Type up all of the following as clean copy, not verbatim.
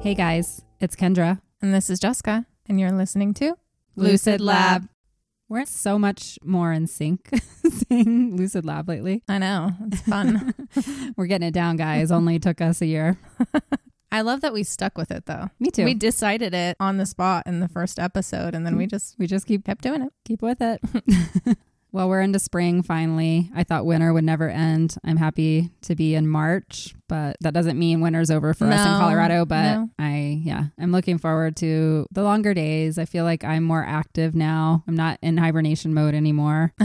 Hey guys, it's Kendra. And this is Jessica, and you're listening to Lucid Lab. We're so much more in sync saying Lucid Lab lately. I know, it's fun. We're getting it down, guys. Only took us a year. I love that we stuck with it, though. Me too. We decided it on the spot in the first episode, and then we just kept doing it. Keep with it. Well, we're into spring finally. I thought winter would never end. I'm happy to be in March, but that doesn't mean winter's over for us in Colorado. But I'm looking forward to the longer days. I feel like I'm more active now. I'm not in hibernation mode anymore.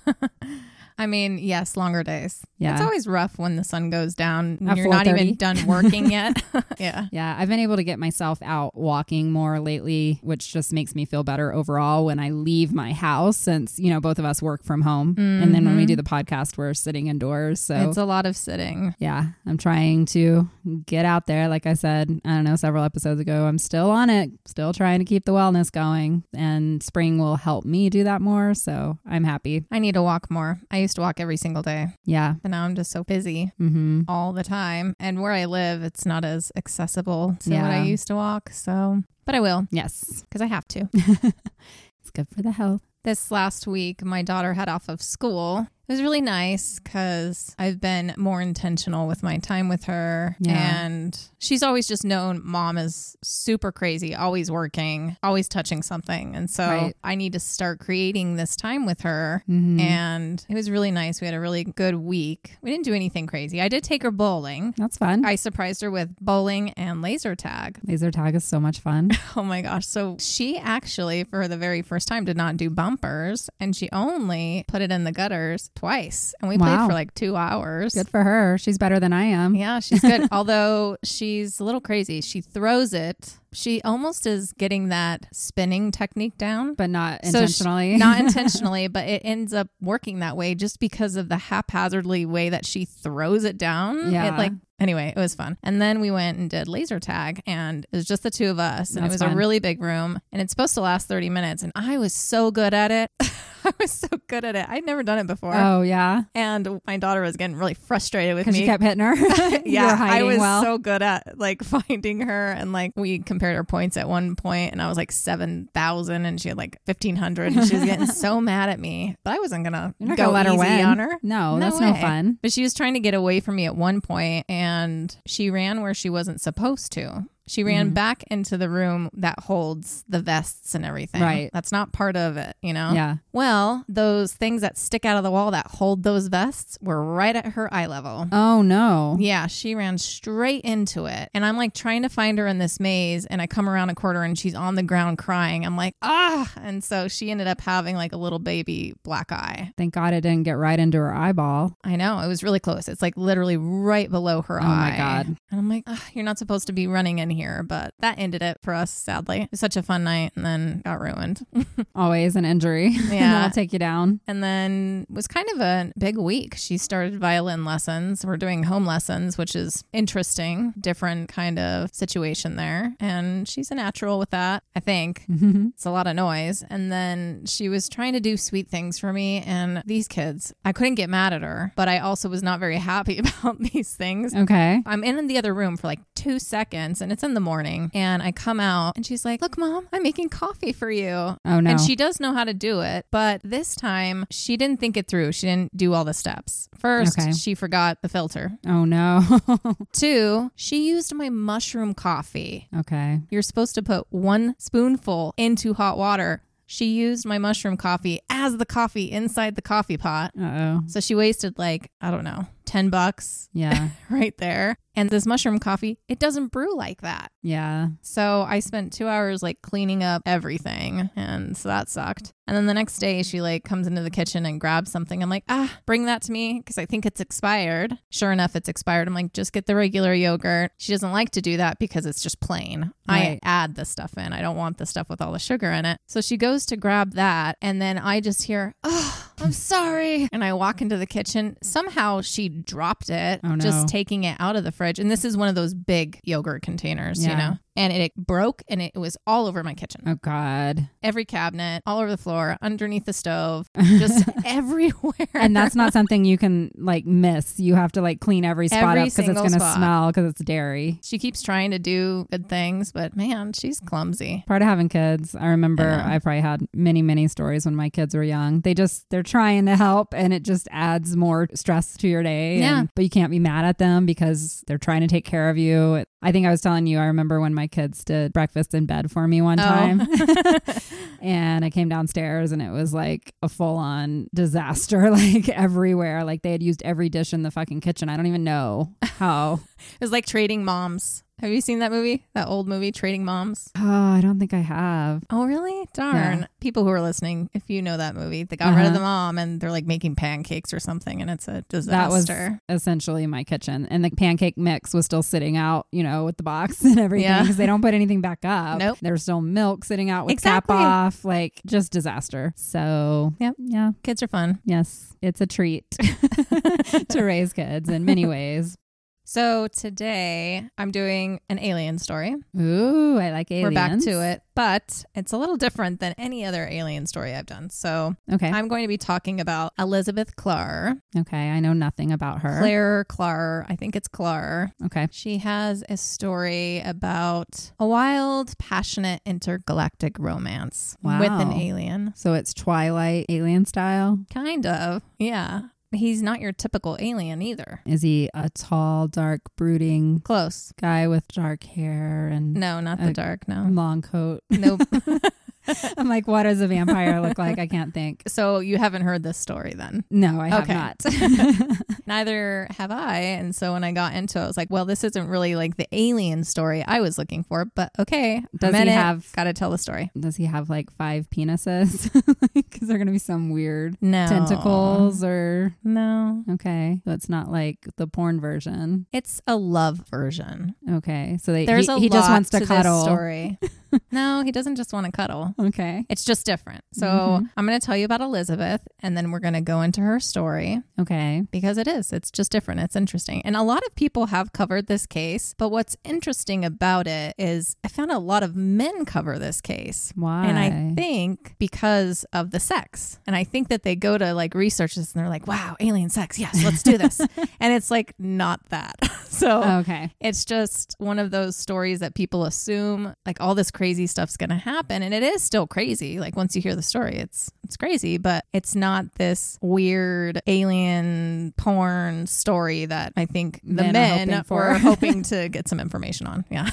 I mean, yes, longer days. Yeah. It's always rough when the sun goes down and At you're not 4:30. even done working yet. Yeah. Yeah, I've been able to get myself out walking more lately, which just makes me feel better overall when I leave my house since, both of us work from home. Mm-hmm. And then when we do the podcast, we're sitting indoors. So it's a lot of sitting. Yeah, I'm trying to get out there. Like I said, I don't know, several episodes ago, I'm still on it, still trying to keep the wellness going. And spring will help me do that more. So I'm happy. I need to walk more. I used to walk every single day. Yeah. But now I'm just so busy all the time. And where I live, it's not as accessible to what I used to walk. So, but I will. Yes. Because I have to. It's good for the health. This last week, my daughter had off of school. It was really nice because I've been more intentional with my time with her. Yeah. And she's always just known mom is super crazy, always working, always touching something. And so I need to start creating this time with her. Mm-hmm. And it was really nice. We had a really good week. We didn't do anything crazy. I did take her bowling. That's fun. I surprised her with bowling and laser tag. Laser tag is so much fun. Oh my gosh. So she actually, for the very first time, did not do bumpers. And she only put it in the gutters twice, and we played for like 2 hours. Good for her. She's better than I am. Yeah, she's good. Although she's a little crazy. She throws it. She almost is getting that spinning technique down. But not intentionally. Not intentionally, but it ends up working that way just because of the haphazardly way that she throws it down. Yeah. Anyway, it was fun. And then we went and did laser tag, and it was just the two of us. And That's it was fun. a really big room, and it's supposed to last 30 minutes. And I was so good at it. I was so good at it. I'd never done it before. Oh, yeah. And my daughter was getting really frustrated with me. Because you kept hitting her? Yeah, I was so good at finding her. And we compared her points at one point, and I was 7,000 and she had 1,500, and she was getting so mad at me. But I wasn't going to go let her easy win on her. No, that's no fun. But she was trying to get away from me at one point, and she ran where she wasn't supposed to. She ran back into the room that holds the vests and everything. Right. That's not part of it, Yeah. Well, those things that stick out of the wall that hold those vests were right at her eye level. Oh, no. Yeah, she ran straight into it. And I'm trying to find her in this maze, and I come around a corner and she's on the ground crying. I'm like, ah. And so she ended up having a little baby black eye. Thank God it didn't get right into her eyeball. I know. It was really close. It's literally right below her eye. Oh, my God. And I'm like, you're not supposed to be running in here. But that ended it for us, sadly. It was such a fun night, and then got ruined. Always an injury. Yeah. That'll take you down. And then it was kind of a big week. She started violin lessons. We're doing home lessons, which is interesting. Different kind of situation there. And she's a natural with that, I think. It's a lot of noise. And then she was trying to do sweet things for me. And these kids, I couldn't get mad at her, but I also was not very happy about these things. Okay. I'm in the other room for 2 seconds, and it's in the morning. And I come out, and she's like, look, Mom, I'm making coffee for you. Oh, no. And she does know how to do it. But this time, she didn't think it through. She didn't do all the steps. First, she forgot the filter. Oh, no. 2, she used my mushroom coffee. Okay. You're supposed to put 1 spoonful into hot water. She used my mushroom coffee as the coffee inside the coffee pot. Uh-oh. So she wasted I don't know, $10 Yeah. right there. And this mushroom coffee, it doesn't brew like that. Yeah. So I spent 2 hours cleaning up everything. And so that sucked. And then the next day she comes into the kitchen and grabs something. I'm like, bring that to me because I think it's expired. Sure enough, it's expired. I'm like, just get the regular yogurt. She doesn't like to do that because it's just plain. Right. I add the stuff in. I don't want the stuff with all the sugar in it. So she goes to grab that. And then I just hear, oh, I'm sorry. And I walk into the kitchen. Somehow she dropped it, Oh, no. just taking it out of the fridge. And this is one of those big yogurt containers, Yeah. and it broke and it was all over my kitchen. Oh God. Every cabinet, all over the floor, underneath the stove, just everywhere. And that's not something you can like miss. You have to like clean every spot up because it's going to smell because it's dairy. She keeps trying to do good things, but man, she's clumsy. Part of having kids. I remember I probably had many stories when my kids were young. They're trying to help and it just adds more stress to your day. Yeah. But you can't be mad at them because they're trying to take care of you. I think I was telling you, I remember when my kids did breakfast in bed for me one time and I came downstairs and it was like a full on disaster, like everywhere. Like they had used every dish in the fucking kitchen. I don't even know how. It was like Trading Moms. Have you seen that movie? That old movie, Trading Moms? Oh, I don't think I have. Oh, really? Darn. Yeah. People who are listening, if you know that movie, they got rid of the mom and they're like making pancakes or something and it's a disaster. That was essentially my kitchen. And the pancake mix was still sitting out, you know, with the box and everything because they don't put anything back up. Nope. There's still milk sitting out with cap off, like just disaster. So, yeah. Kids are fun. Yes, it's a treat to raise kids in many ways. So today I'm doing an alien story. Ooh, I like aliens. We're back to it, but it's a little different than any other alien story I've done. So I'm going to be talking about Elizabeth Klarer. Okay, I know nothing about her. Claire Klarer. I think it's Klarer. Okay. She has a story about a wild, passionate intergalactic romance with an alien. So it's Twilight alien style? Kind of, yeah. He's not your typical alien either. Is he a tall, dark, brooding close guy with dark hair and no, not the dark, no. Long coat? Nope. I'm like, what does a vampire look like? I can't think. So you haven't heard this story then? No, I have not. Neither have I. And so when I got into it, I was like, well, this isn't really like the alien story I was looking for, but okay. Does he have... Gotta tell the story. Does he have like 5 penises? Because they're going to be some weird no. tentacles or... No. Okay. So it's not like the porn version. It's a love version. Okay. So he just wants to cuddle. This story. No, he doesn't just want to cuddle. Okay. It's just different. So I'm going to tell you about Elizabeth and then we're going to go into her story. Okay. Because it's just different. It's interesting. And a lot of people have covered this case. But what's interesting about it is I found a lot of men cover this case. Why? And I think because of the sex. And I think that they go to like research this and they're like, wow, alien sex. Yes, let's do this. And it's like not that. So it's just one of those stories that people assume like all this crazy stuff's going to happen. And it is still crazy. Like once you hear the story, it's crazy, but it's not this weird alien porn story that I think the men were hoping to get some information on. Yeah.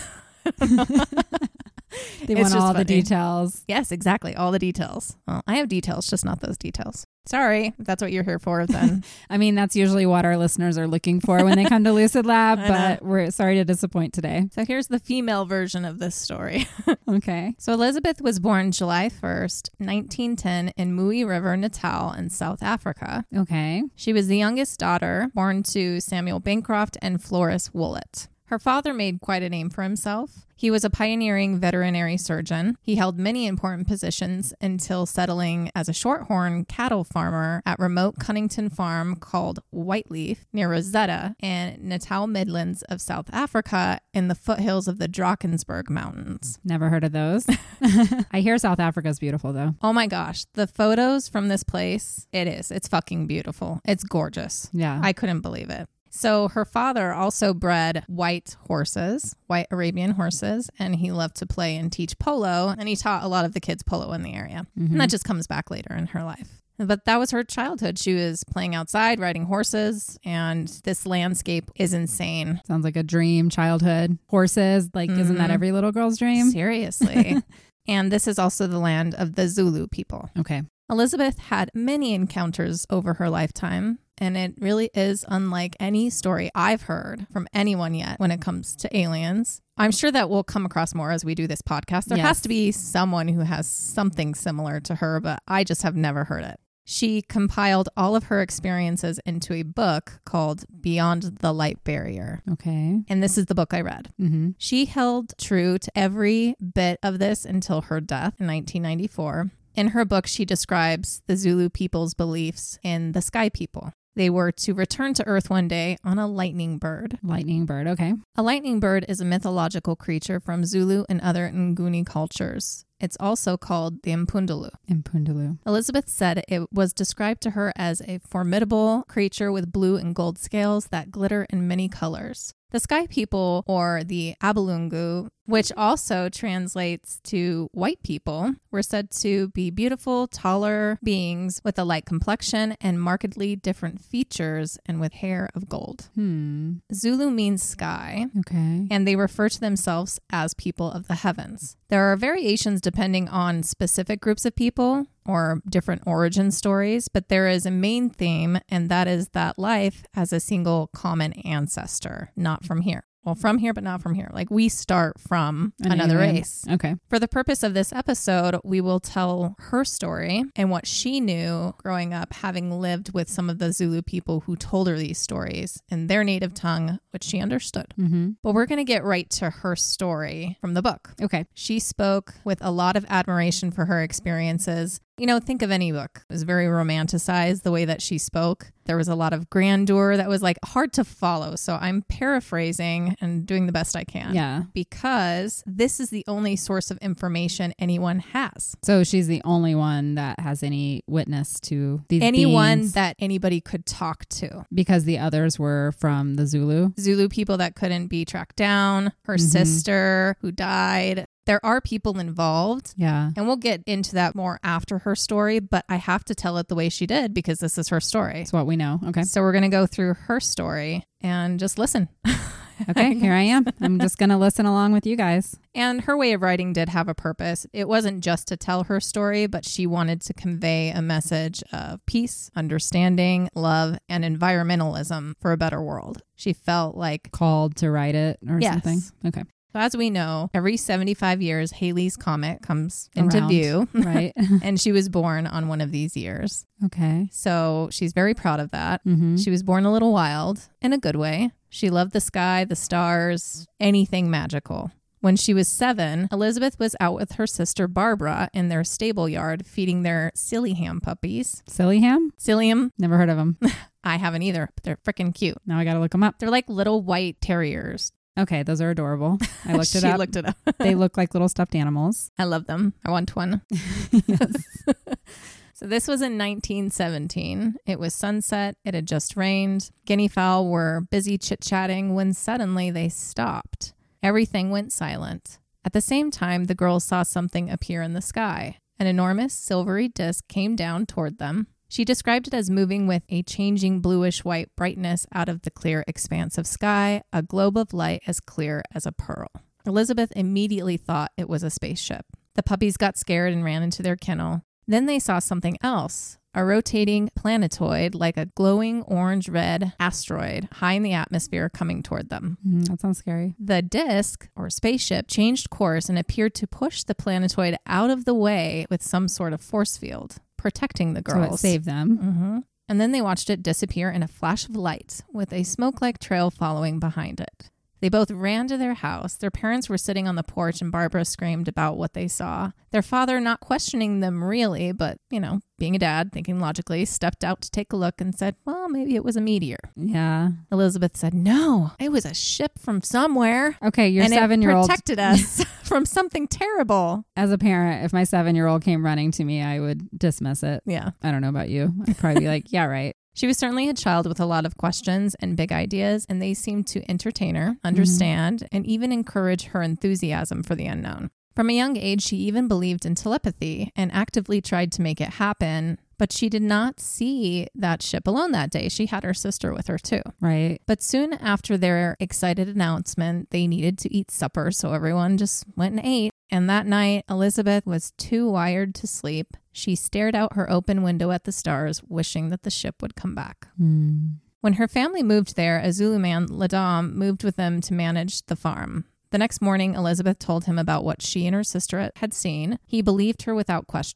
They want all the details. Yes, exactly. All the details. Well, I have details, just not those details. Sorry if that's what you're here for then. I mean, that's usually what our listeners are looking for when they come to Lucid Lab, but we're sorry to disappoint today. So here's the female version of this story. Okay. So Elizabeth was born July 1st, 1910 in Mui River, Natal in South Africa. Okay. She was the youngest daughter, born to Samuel Bancroft and Floris Woollett. Her father made quite a name for himself. He was a pioneering veterinary surgeon. He held many important positions until settling as a shorthorn cattle farmer at remote Cunnington Farm called Whiteleaf near Rosetta in Natal Midlands of South Africa in the foothills of the Drakensberg Mountains. Never heard of those. I hear South Africa is beautiful though. Oh my gosh. The photos from this place, it's fucking beautiful. It's gorgeous. Yeah. I couldn't believe it. So her father also bred white Arabian horses, and he loved to play and teach polo, and he taught a lot of the kids polo in the area. And that just comes back later in her life. But that was her childhood. She was playing outside, riding horses, and this landscape is insane. Sounds like a dream childhood. Horses, like isn't that every little girl's dream? Seriously. And this is also the land of the Zulu people. Okay. Elizabeth had many encounters over her lifetime. And it really is unlike any story I've heard from anyone yet when it comes to aliens. I'm sure that we'll come across more as we do this podcast. There has to be someone who has something similar to her, but I just have never heard it. She compiled all of her experiences into a book called Beyond the Light Barrier. Okay. And this is the book I read. She held true to every bit of this until her death in 1994. In her book, she describes the Zulu people's beliefs in the Sky People. They were to return to Earth one day on a lightning bird. Lightning bird, okay. A lightning bird is a mythological creature from Zulu and other Nguni cultures. It's also called the Impundulu. Impundulu. Elizabeth said it was described to her as a formidable creature with blue and gold scales that glitter in many colors. The Sky People, or the Abalungu, which also translates to white people, were said to be beautiful, taller beings with a light complexion and markedly different features and with hair of gold. Zulu means sky, okay, and they refer to themselves as people of the heavens. There are variations depending on specific groups of people or different origin stories, but there is a main theme, and that is that life has a single common ancestor, not from here. Well, from here, but not from here. Like, we start from another race. Okay. For the purpose of this episode, we will tell her story and what she knew growing up, having lived with some of the Zulu people who told her these stories in their native tongue, which she understood. But we're going to get right to her story from the book. Okay. She spoke with a lot of admiration for her experiences. You know, think of any book. It was very romanticized, the way that she spoke. There was a lot of grandeur that was like hard to follow. So I'm paraphrasing and doing the best I can. Yeah. Because this is the only source of information anyone has. So she's the only one that has any witness to these Anyone beings, that anybody could talk to. because the others were from the Zulu. Zulu people that couldn't be tracked down, her sister who died. There are people involved. Yeah. And we'll get into that more after her story, but I have to tell it the way she did because this is her story. That's what we know. Okay. So we're going to go through her story and just listen. Okay, here I am. I'm just going to listen along with you guys. And her way of writing did have a purpose. It wasn't just to tell her story, but she wanted to convey a message of peace, understanding, love, and environmentalism for a better world. She felt like Called to write it or something. Okay. So as we know, every 75 years, Halley's Comet comes into Around, view. Right. And she was born on one of these years. Okay. So she's very proud of that. Mm-hmm. She was born a little wild in a good way. She loved the sky, the stars, anything magical. When she was 7, Elizabeth was out with her sister Barbara in their stable yard feeding their Sillyham puppies. Sillyham? Sillyham? Never heard of them. I haven't either, but they're freaking cute. Now I got to look them up. They're like little white terriers. Okay, those are adorable. I looked it She up. looked it up. They look like little stuffed animals. I love them. I want one. Yes. So this was in 1917. It was sunset. It had just rained. Guinea fowl were busy chit-chatting when suddenly they stopped. Everything went silent. At the same time, the girls saw something appear in the sky. An enormous silvery disc came down toward them. She described it as moving with a changing bluish-white brightness out of the clear expanse of sky, a globe of light as clear as a pearl. Elizabeth immediately thought it was a spaceship. The puppies got scared and ran into their kennel. Then they saw something else, a rotating planetoid like a glowing orange-red asteroid high in the atmosphere coming toward them. That sounds scary. The disk, or spaceship, changed course and appeared to push the planetoid out of the way with some sort of force field, protecting the girls. So it saved them. Mm-hmm. And then they watched it disappear in a flash of light with a smoke-like trail following behind it. They both ran to their house. Their parents were sitting on the porch and Barbara screamed about what they saw. Their father, not questioning them really, but, being a dad, thinking logically, stepped out to take a look and said, well, maybe it was a meteor. Yeah. Elizabeth said, no, it was a ship from somewhere. Okay, your and 7-year-old it protected us from something terrible. As a parent, if my 7-year-old came running to me, I would dismiss it. Yeah. I don't know about you. I'd probably be like, yeah, right. She was certainly a child with a lot of questions and big ideas, and they seemed to entertain her, understand, and even encourage her enthusiasm for the unknown. From a young age, she even believed in telepathy and actively tried to make it happen, but she did not see that ship alone that day. She had her sister with her too. Right. But soon after their excited announcement, they needed to eat supper, so everyone just went and ate. And that night, Elizabeth was too wired to sleep. She stared out her open window at the stars, wishing that the ship would come back. When her family moved there, a Zulu man, Ladam, moved with them to manage the farm. The next morning, Elizabeth told him about what she and her sister had seen. He believed her without question.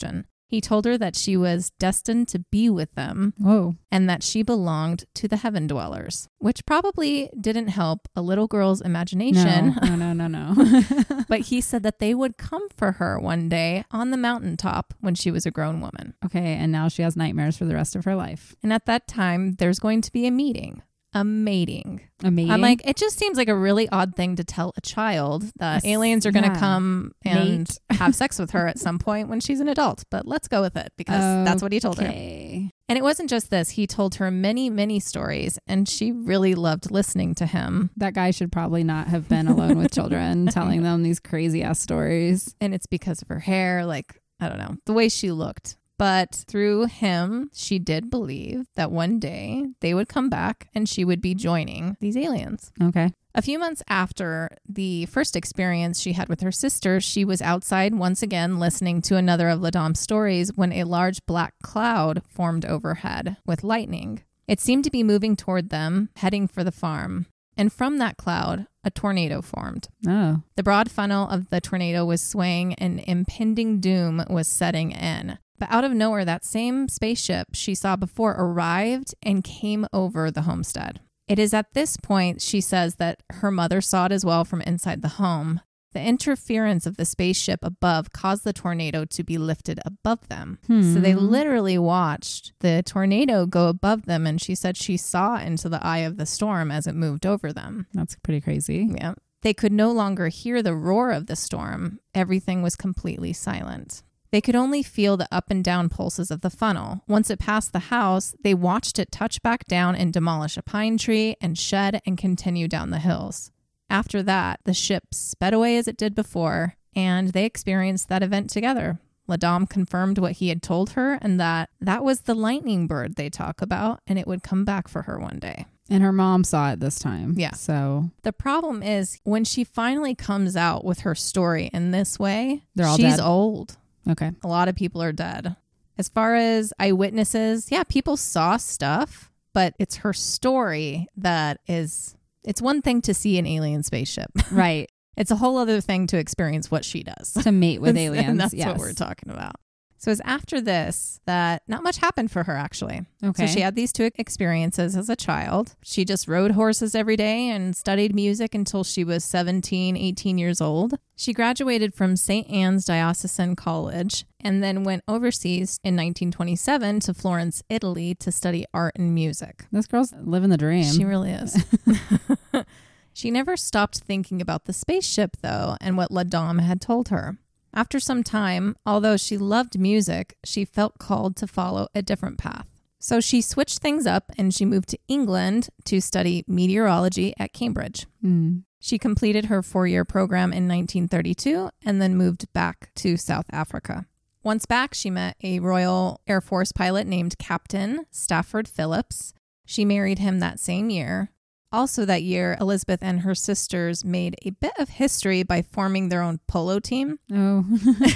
He told her that she was destined to be with them. Whoa. And that she belonged to the heaven dwellers, which probably didn't help a little girl's imagination. No. But he said that they would come for her one day on the mountaintop when she was a grown woman. Okay, and now she has nightmares for the rest of her life. And at that time, there's going to be a meeting. A mating. I'm like, it just seems like a really odd thing to tell a child that aliens are going to come and have sex with her at some point when she's an adult. But let's go with it because that's what he told her. And it wasn't just this. He told her many, many stories, and she really loved listening to him. That guy should probably not have been alone with children telling them these crazy ass stories. And it's because of her hair, like, I don't know, the way she looked. But through him, she did believe that one day they would come back and she would be joining these aliens. Okay. A few months after the first experience she had with her sister, she was outside once again listening to another of LaDame's stories when a large black cloud formed overhead with lightning. It seemed to be moving toward them, heading for the farm. And from that cloud, a tornado formed. Oh. The broad funnel of the tornado was swaying and impending doom was setting in. But out of nowhere, that same spaceship she saw before arrived and came over the homestead. It is at this point, she says, that her mother saw it as well from inside the home. The interference of the spaceship above caused the tornado to be lifted above them. So they literally watched the tornado go above them, and she said she saw into the eye of the storm as it moved over them. That's pretty crazy. Yeah. They could no longer hear the roar of the storm. Everything was completely silent. They could only feel the up and down pulses of the funnel. Once it passed the house, they watched it touch back down and demolish a pine tree and shed and continue down the hills. After that, the ship sped away as it did before, and they experienced that event together. LaDame confirmed what he had told her, and that was the lightning bird they talk about, and it would come back for her one day. And her mom saw it this time. Yeah. So the problem is when she finally comes out with her story in this way, she's dead. Old. Okay. A lot of people are dead. As far as eyewitnesses, yeah, people saw stuff, but it's her story that is, it's one thing to see an alien spaceship. Right. It's a whole other thing to experience what she does. To mate with aliens. And that's what we're talking about. So it's after this that not much happened for her, actually. Okay. So she had these two experiences as a child. She just rode horses every day and studied music until she was 17, 18 years old. She graduated from St. Anne's Diocesan College and then went overseas in 1927 to Florence, Italy to study art and music. This girl's living the dream. She really is. She never stopped thinking about the spaceship, though, and what LaDame had told her. After some time, although she loved music, she felt called to follow a different path. So she switched things up and she moved to England to study meteorology at Cambridge. She completed her 4-year program in 1932 and then moved back to South Africa. Once back, she met a Royal Air Force pilot named Captain Stafford Phillips. She married him that same year. Also that year, Elizabeth and her sisters made a bit of history by forming their own polo team. Oh.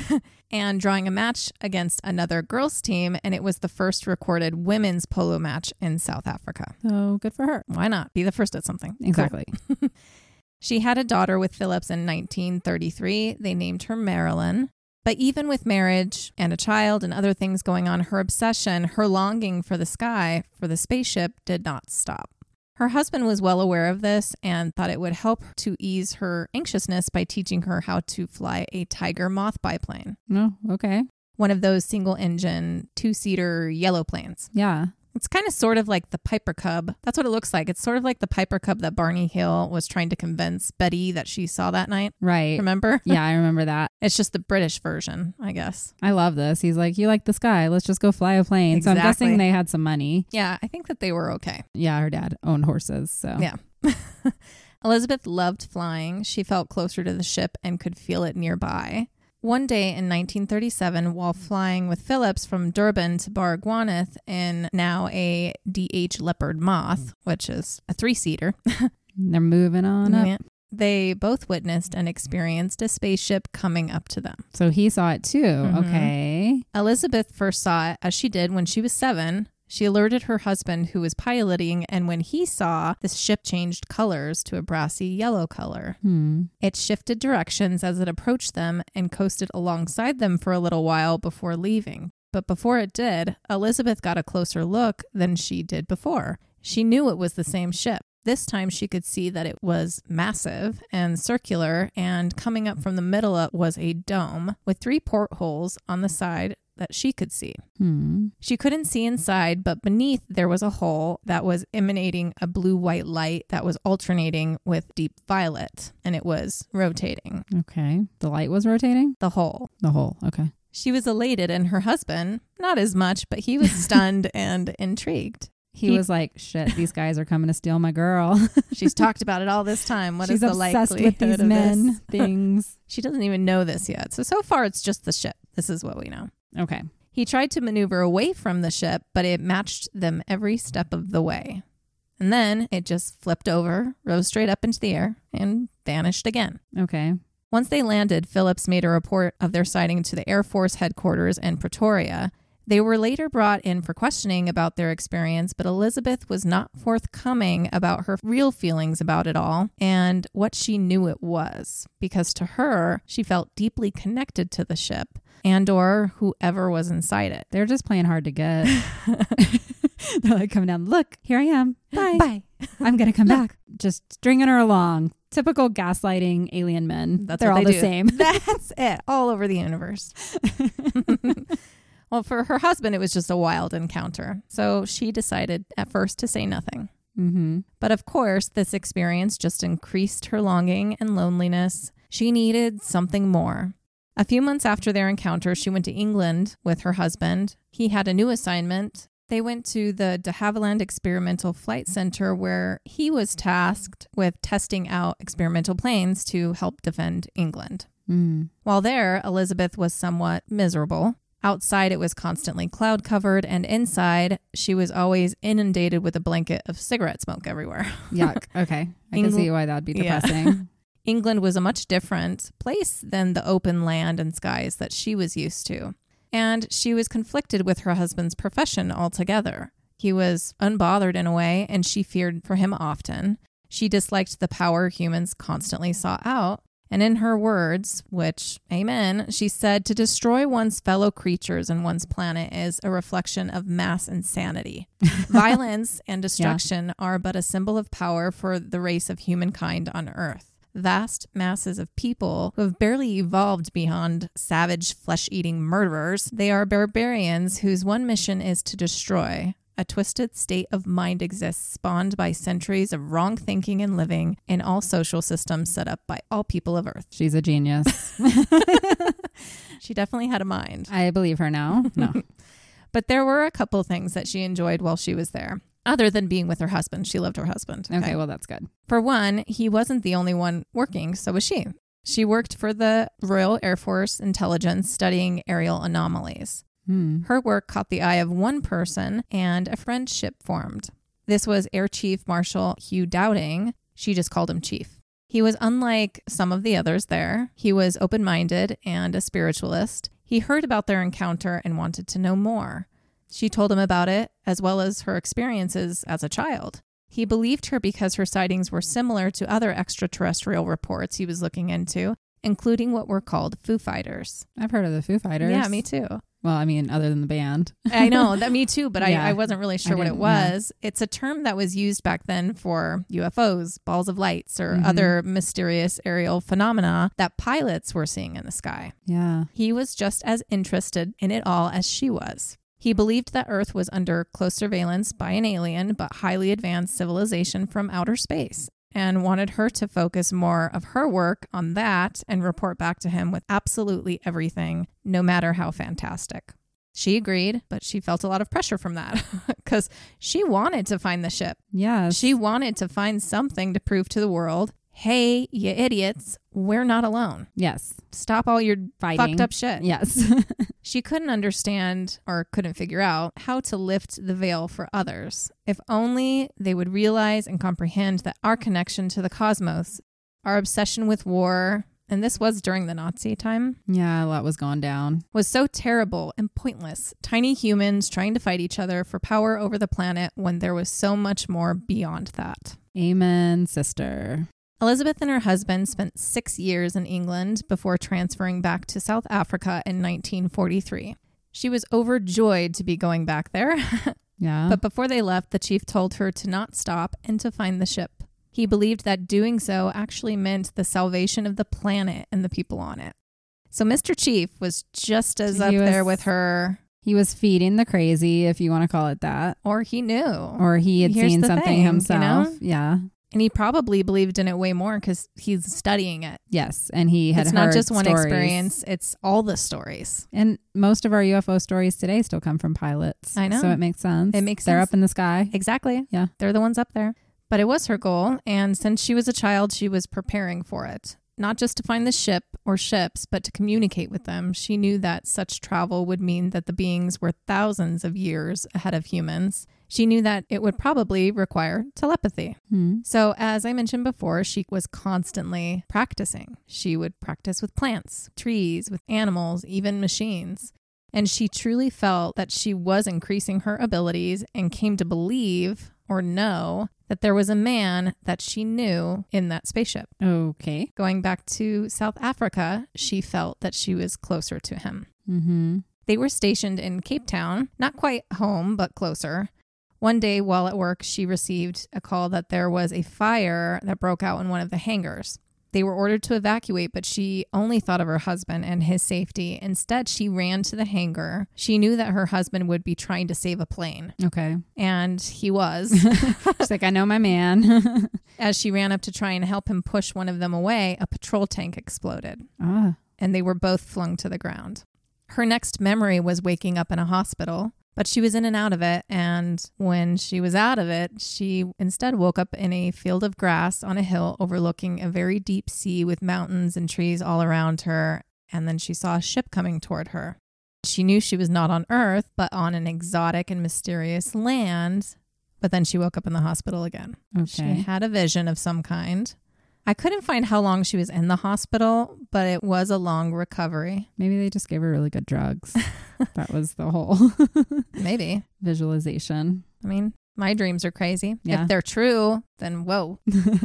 And drawing a match against another girls' team, and it was the first recorded women's polo match in South Africa. Oh, good for her. Why not? Be the first at something. Exactly. Cool. She had a daughter with Phillips in 1933. They named her Marilyn. But even with marriage and a child and other things going on, her obsession, her longing for the sky, for the spaceship, did not stop. Her husband was well aware of this and thought it would help to ease her anxiousness by teaching her how to fly a Tiger Moth biplane. Oh, okay. One of those single-engine, 2-seater yellow planes. Yeah. It's kind of sort of like the Piper Cub. That's what it looks like. It's sort of like the Piper Cub that Barney Hill was trying to convince Betty that she saw that night. Right. Remember? Yeah, I remember that. It's just the British version, I guess. I love this. He's like, you like the sky. Let's just go fly a plane. Exactly. So I'm guessing they had some money. Yeah, I think that they were okay. Yeah, her dad owned horses. So yeah. Elizabeth loved flying. She felt closer to the ship and could feel it nearby. One day in 1937, while flying with Phillips from Durban to Baragwanath in now a DH Leopard Moth, which is a 3-seater. They're moving on up. Yeah. They both witnessed and experienced a spaceship coming up to them. So he saw it too. Mm-hmm. Okay. Elizabeth first saw it, as she did when she was 7. She alerted her husband, who was piloting, and when he saw, the ship changed colors to a brassy yellow color. It shifted directions as it approached them and coasted alongside them for a little while before leaving. But before it did, Elizabeth got a closer look than she did before. She knew it was the same ship. This time she could see that it was massive and circular, and coming up from the middle was a dome with 3 portholes on the side that she could see. She couldn't see inside, but beneath there was a hole that was emanating a blue-white light that was alternating with deep violet, and it was rotating. Okay. The light was rotating? The hole. The hole. Okay. She was elated, and her husband, not as much, but he was stunned and intrigued. He was like, shit, these guys are coming to steal my girl. She's talked about it all this time. What She's is the obsessed likelihood with these of men this? things. She doesn't even know this yet. So far, it's just the ship. This is what we know. Okay. He tried to maneuver away from the ship, but it matched them every step of the way. And then it just flipped over, rose straight up into the air, and vanished again. Okay. Once they landed, Phillips made a report of their sighting to the Air Force headquarters in Pretoria. They were later brought in for questioning about their experience, but Elizabeth was not forthcoming about her real feelings about it all and what she knew it was, because to her, she felt deeply connected to the ship and or whoever was inside it. They're just playing hard to get. They're like coming down, look, here I am. Bye. Bye. I'm going to come back. Just stringing her along. Typical gaslighting alien men. They're all the same. That's it. All over the universe. Well, for her husband, it was just a wild encounter. So she decided at first to say nothing. Mm-hmm. But of course, this experience just increased her longing and loneliness. She needed something more. A few months after their encounter, she went to England with her husband. He had a new assignment. They went to the de Havilland Experimental Flight Center, where he was tasked with testing out experimental planes to help defend England. While there, Elizabeth was somewhat miserable. Outside, it was constantly cloud covered, and inside, she was always inundated with a blanket of cigarette smoke everywhere. Yuck. Okay. I can see why that'd be depressing. Yeah. England was a much different place than the open land and skies that she was used to. And she was conflicted with her husband's profession altogether. He was unbothered in a way, and she feared for him often. She disliked the power humans constantly sought out. And in her words, which, amen, she said, to destroy one's fellow creatures and one's planet is a reflection of mass insanity. Violence and destruction are but a symbol of power for the race of humankind on Earth. Vast masses of people who have barely evolved beyond savage flesh-eating murderers. They are barbarians whose one mission is to destroy. A twisted state of mind exists, spawned by centuries of wrong thinking and living in all social systems set up by all people of Earth. She's a genius. She definitely had a mind. I believe her now. No. But there were a couple things that she enjoyed while she was there. Other than being with her husband. She loved her husband. Okay, well, that's good. For one, he wasn't the only one working, so was she. She worked for the Royal Air Force Intelligence studying aerial anomalies. Her work caught the eye of one person, and a friendship formed. This was Air Chief Marshal Hugh Dowding. She just called him Chief. He was unlike some of the others there. He was open-minded and a spiritualist. He heard about their encounter and wanted to know more. She told him about it, as well as her experiences as a child. He believed her because her sightings were similar to other extraterrestrial reports he was looking into, including what were called Foo Fighters. I've heard of the Foo Fighters. Yeah, me too. Well, I mean, other than the band. I know, that me too, but yeah. I wasn't really sure what it was. Yeah. It's a term that was used back then for UFOs, balls of lights, or other mysterious aerial phenomena that pilots were seeing in the sky. Yeah. He was just as interested in it all as she was. He believed that Earth was under close surveillance by an alien but highly advanced civilization from outer space, and wanted her to focus more of her work on that and report back to him with absolutely everything, no matter how fantastic. She agreed, but she felt a lot of pressure from that because she wanted to find the ship. Yes. She wanted to find something to prove to the world, hey, you idiots, we're not alone. Yes. Stop all your fighting. Fucked up shit. Yes. She couldn't understand or couldn't figure out how to lift the veil for others. If only they would realize and comprehend that our connection to the cosmos, our obsession with war, and this was during the Nazi time. Yeah, a lot was going down. Was so terrible and pointless. Tiny humans trying to fight each other for power over the planet when there was so much more beyond that. Amen, sister. Elizabeth and her husband spent 6 years in England before transferring back to South Africa in 1943. She was overjoyed to be going back there. Yeah. But before they left, the chief told her to not stop and to find the ship. He believed that doing so actually meant the salvation of the planet and the people on it. So Mr. Chief was just as up there with her. He was feeding the crazy, if you want to call it that. Or he knew. Or he had seen something himself. You know? Yeah. And he probably believed in it way more because he's studying it. Yes. And he had It's heard not just one stories. experience. It's all the stories. And most of our UFO stories today still come from pilots. I know. So it makes sense. It makes They're sense. up in the sky. Exactly. Yeah. They're the ones up there. But it was her goal. And since she was a child, she was preparing for it. Not just to find the ship or ships, but to communicate with them. She knew that such travel would mean that the beings were thousands of years ahead of humans. She knew that it would probably require telepathy. So as I mentioned before, she was constantly practicing. She would practice with plants, trees, with animals, even machines. And she truly felt that she was increasing her abilities and came to believe or know that there was a man that she knew in that spaceship. Okay. Going back to South Africa, she felt that she was closer to him. Mm-hmm. They were stationed in Cape Town, not quite home, but closer. One day while at work, she received a call that there was a fire that broke out in one of the hangars. They were ordered to evacuate, but she only thought of her husband and his safety. Instead, she ran to the hangar. She knew that her husband would be trying to save a plane. Okay. And he was. She's like, I know my man. As she ran up to try and help him push one of them away, a patrol tank exploded. And they were both flung to the ground. Her next memory was waking up in a hospital. But she was in and out of it, and when she was out of it, she instead woke up in a field of grass on a hill overlooking a very deep sea with mountains and trees all around her, and then she saw a ship coming toward her. She knew she was not on Earth, but on an exotic and mysterious land, but then she woke up in the hospital again. Okay. She had a vision of some kind. I couldn't find how long she was in the hospital, but it was a long recovery. Maybe they just gave her really good drugs. That was the whole Maybe visualization. I mean, my dreams are crazy. Yeah. If they're true, then whoa.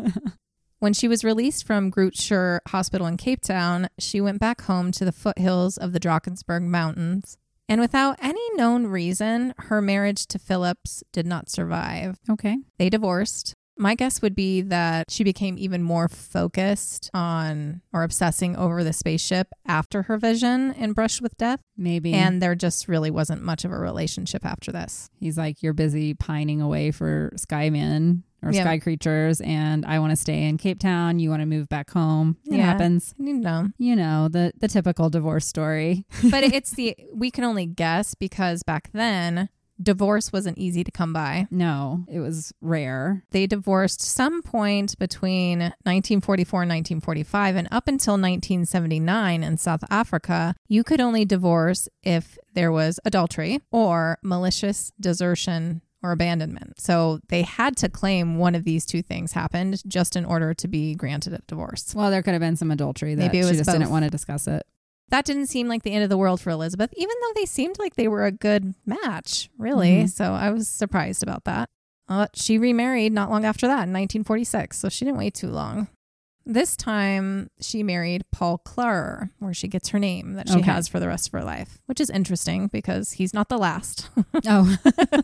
When she was released from Groote Schuur Hospital in Cape Town, she went back home to the foothills of the Drakensberg Mountains. And without any known reason, her marriage to Phillips did not survive. Okay. They divorced. My guess would be that she became even more focused on or obsessing over the spaceship after her vision and brushed with death. Maybe. And there just really wasn't much of a relationship after this. He's like, you're busy pining away for skymen or sky creatures, and I want to stay in Cape Town. You want to move back home. It happens. You know, the typical divorce story. But we can only guess because back then, divorce wasn't easy to come by. No, it was rare. They divorced some point between 1944 and 1945, and up until 1979 in South Africa, you could only divorce if there was adultery or malicious desertion or abandonment. So they had to claim one of these two things happened just in order to be granted a divorce. Well, there could have been some adultery that Maybe it was she just both. didn't want to discuss it. That didn't seem like the end of the world for Elizabeth, even though they seemed like they were a good match, really. Mm-hmm. So I was surprised about that. She remarried not long after that in 1946, so she didn't wait too long. This time, she married Paul Klar, where she gets her name that she has for the rest of her life, which is interesting because he's not the last. Oh,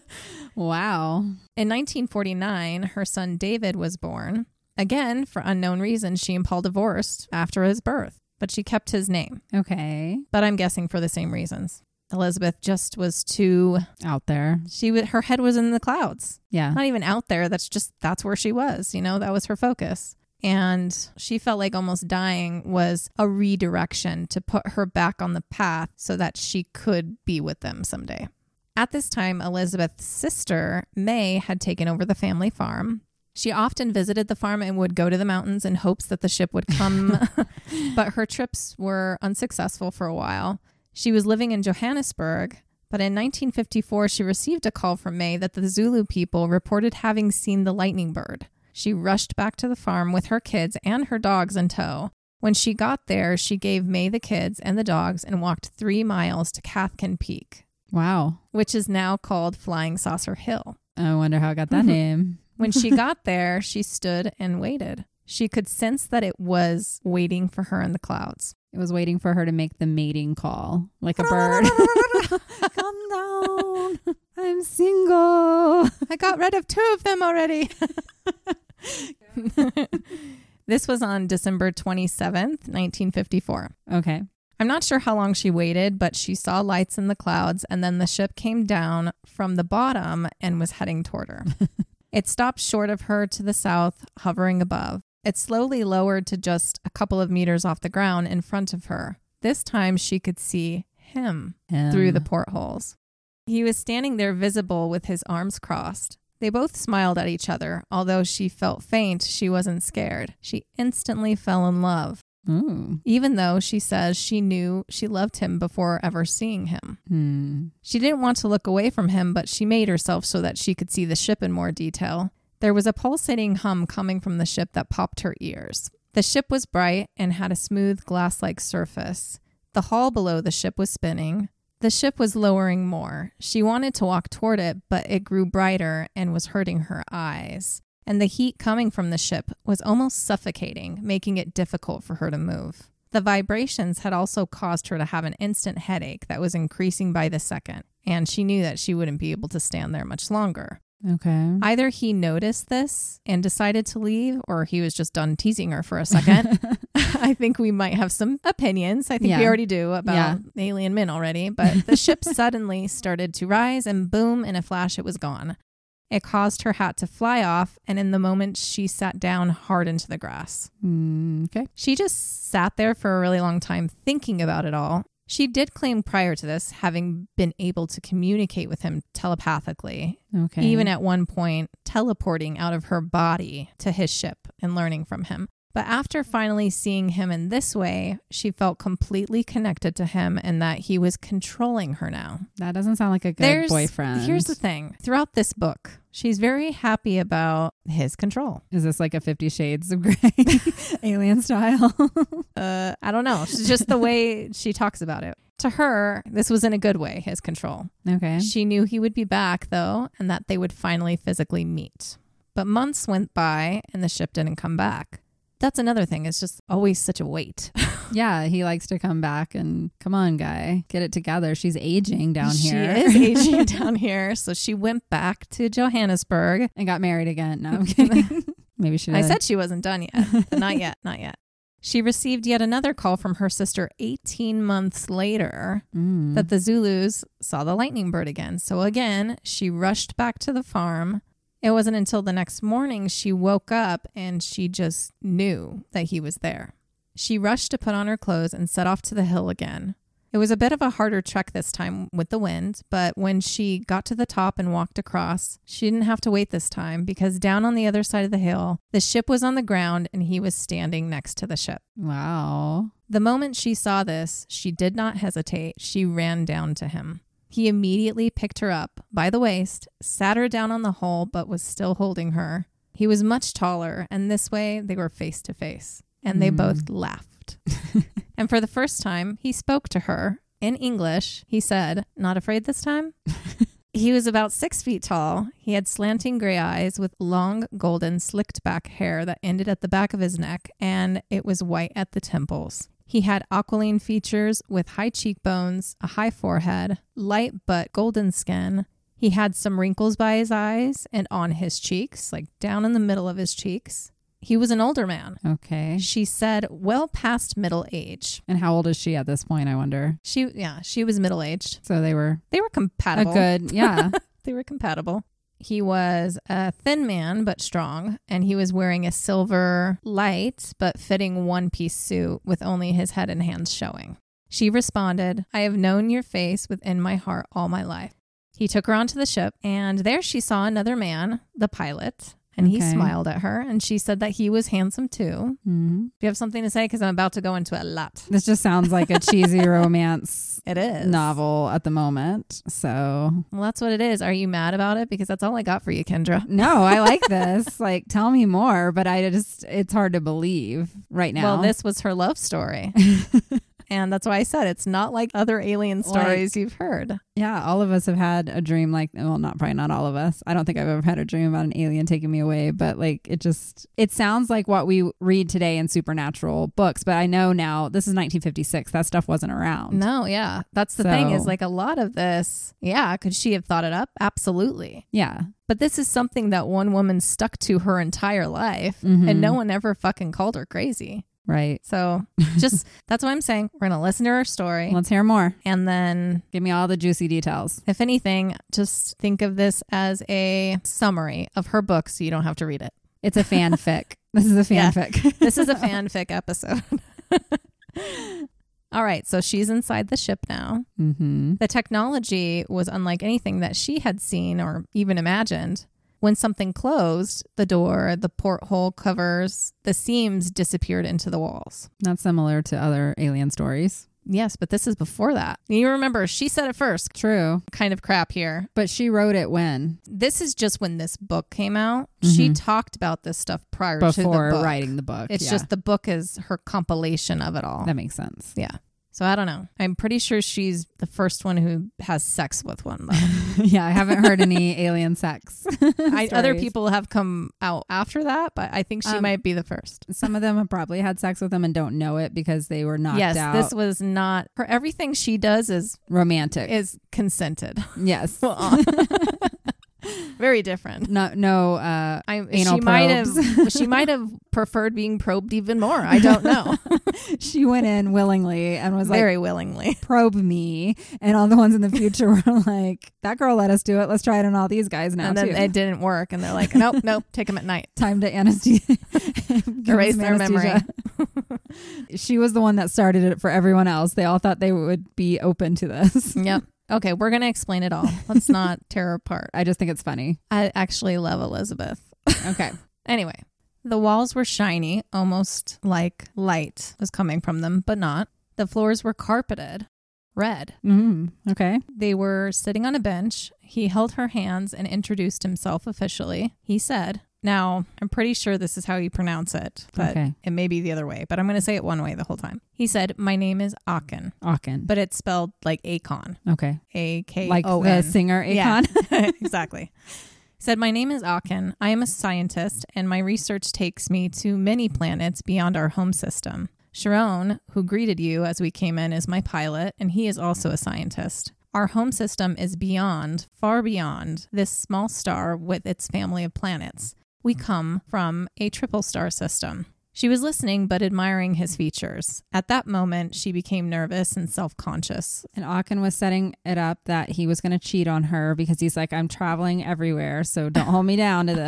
wow. In 1949, her son David was born. Again, for unknown reasons, she and Paul divorced after his birth, but she kept his name. Okay. But I'm guessing for the same reasons. Elizabeth just was too out there. Her head was in the clouds. Yeah. Not even out there. That's where she was. That was her focus. And she felt like almost dying was a redirection to put her back on the path so that she could be with them someday. At this time, Elizabeth's sister, May, had taken over the family farm. She often visited the farm and would go to the mountains in hopes that the ship would come, but her trips were unsuccessful for a while. She was living in Johannesburg, but in 1954, she received a call from May that the Zulu people reported having seen the lightning bird. She rushed back to the farm with her kids and her dogs in tow. When she got there, she gave May the kids and the dogs and walked 3 miles to Cathkin Peak. Wow. Which is now called Flying Saucer Hill. I wonder how I got that name. When she got there, she stood and waited. She could sense that it was waiting for her in the clouds. It was waiting for her to make the mating call like a bird. Calm down. I'm single. I got rid of 2 of them already. This was on December 27th, 1954. Okay. I'm not sure how long she waited, but she saw lights in the clouds, and then the ship came down from the bottom and was heading toward her. It stopped short of her to the south, hovering above. It slowly lowered to just a couple of meters off the ground in front of her. This time she could see him through the portholes. He was standing there visible with his arms crossed. They both smiled at each other. Although she felt faint, she wasn't scared. She instantly fell in love. Ooh. Even though she says she knew she loved him before ever seeing him. She didn't want to look away from him, but she made herself so that she could see the ship in more detail. There was a pulsating hum coming from the ship that popped her ears. The ship was bright and had a smooth glass-like surface. The hull below the ship was spinning. The ship was lowering more. She wanted to walk toward it, but it grew brighter and was hurting her eyes. And the heat coming from the ship was almost suffocating, making it difficult for her to move. The vibrations had also caused her to have an instant headache that was increasing by the second, and she knew that she wouldn't be able to stand there much longer. Okay. Either he noticed this and decided to leave, or he was just done teasing her for a second. I think we might have some opinions. I think we already do about alien men already. But the ship suddenly started to rise, and boom, in a flash, it was gone. It caused her hat to fly off, and in the moment, she sat down hard into the grass. Okay. She just sat there for a really long time thinking about it all. She did claim prior to this having been able to communicate with him telepathically. Okay. Even at one point, teleporting out of her body to his ship and learning from him. But after finally seeing him in this way, she felt completely connected to him and that he was controlling her now. That doesn't sound like a good boyfriend. Here's the thing. Throughout this book, she's very happy about his control. Is this like a 50 Shades of Grey alien style? I don't know. It's just the way she talks about it. To her, this was in a good way, his control. Okay. She knew he would be back, though, and that they would finally physically meet. But months went by and the ship didn't come back. That's another thing. It's just always such a wait. Yeah, he likes to come back and come on, guy, get it together. She's aging down here. She is aging down here. So she went back to Johannesburg. And got married again. No, I'm kidding. Maybe she did. I said she wasn't done yet. Not yet. Not yet. She received yet another call from her sister 18 months later that the Zulus saw the lightning bird again. So again, she rushed back to the farm. It wasn't until the next morning she woke up and she just knew that he was there. She rushed to put on her clothes and set off to the hill again. It was a bit of a harder trek this time with the wind, but when she got to the top and walked across, she didn't have to wait this time because down on the other side of the hill, the ship was on the ground and he was standing next to the ship. Wow. The moment she saw this, she did not hesitate. She ran down to him. He immediately picked her up by the waist, sat her down on the hull, but was still holding her. He was much taller, and this way they were face to face, and they both laughed. And for the first time, he spoke to her in English. He said, "Not afraid this time?" He was about 6 feet tall. He had slanting gray eyes with long, golden, slicked back hair that ended at the back of his neck, and it was white at the temples. He had aquiline features with high cheekbones, a high forehead, light but golden skin. He had some wrinkles by his eyes and on his cheeks, like down in the middle of his cheeks. He was an older man. Okay. She said well past middle age. And how old is she at this point, I wonder? She was middle-aged. So they were compatible. Yeah. They were compatible. He was a thin man, but strong, and he was wearing a silver, light, but fitting one-piece suit with only his head and hands showing. She responded, "I have known your face within my heart all my life." He took her onto the ship, and there she saw another man, the pilot, and he smiled at her, and she said that he was handsome too. Mm-hmm. Do you have something to say? Because I'm about to go into a lot. This just sounds like a cheesy romance it is novel at the moment. So, well, that's what it is. Are you mad about it? Because that's all I got for you, Kendra. No, I like this. Like, tell me more, but it's hard to believe right now. Well, this was her love story. And that's why I said it's not like other alien stories you've heard. Yeah, all of us have had a dream probably not all of us. I don't think I've ever had a dream about an alien taking me away, but like it sounds like what we read today in supernatural books, but I know now this is 1956. That stuff wasn't around. No, yeah. That's the thing is like a lot of this, yeah, could she have thought it up? Absolutely. Yeah. But this is something that one woman stuck to her entire life and no one ever fucking called her crazy. Right. So just, that's what I'm saying. We're going to listen to her story. Let's hear more. And then give me all the juicy details. If anything, just think of this as a summary of her book so you don't have to read it. It's a fanfic. This is a fanfic. Yeah, this is a fanfic episode. All right. So she's inside the ship now. Mm-hmm. The technology was unlike anything that she had seen or even imagined. When something closed, the door, the porthole covers, the seams disappeared into the walls. Not similar to other alien stories. Yes, but this is before that. You remember, she said it first. True. Kind of crap here. But she wrote it when? This is just when this book came out. She talked about this stuff before to the book. Writing the book. It's just the book is her compilation of it all. That makes sense. Yeah. So I don't know. I'm pretty sure she's the first one who has sex with one, though. Yeah, I haven't heard any alien sex. Other people have come out after that, but I think she might be the first. Some of them have probably had sex with them and don't know it because they were knocked out. Yes, this was not her. Everything she does is romantic, is consented. Yes. Very different. No anal probes. She might have preferred being probed even more. I don't know. She went in willingly and was very willingly. Probe me. And all the ones in the future were like, that girl let us do it. Let's try it on all these guys now. And then it didn't work. And they're like, nope, take them at night. Time to anesthesia. Erase their memory. She was the one that started it for everyone else. They all thought they would be open to this. Yep. Okay, we're going to explain it all. Let's not tear her apart. I just think it's funny. I actually love Elizabeth. Okay. Anyway, the walls were shiny, almost like light was coming from them, but not. The floors were carpeted, red. Okay. They were sitting on a bench. He held her hands and introduced himself officially. He said, now, I'm pretty sure this is how you pronounce it, but it may be the other way, but I'm going to say it one way the whole time. He said, my name is Aken. Aken. But it's spelled like Akon. Okay. A-K-O-N. Like the singer Akon? Yeah, exactly. He said, my name is Aken. I am a scientist, and my research takes me to many planets beyond our home system. Sharon, who greeted you as we came in, is my pilot, and he is also a scientist. Our home system is beyond, far beyond, this small star with its family of planets. We come from a triple star system. She was listening but admiring his features. At that moment, she became nervous and self-conscious. And Aken was setting it up that he was going to cheat on her because he's like, I'm traveling everywhere, so don't hold me down to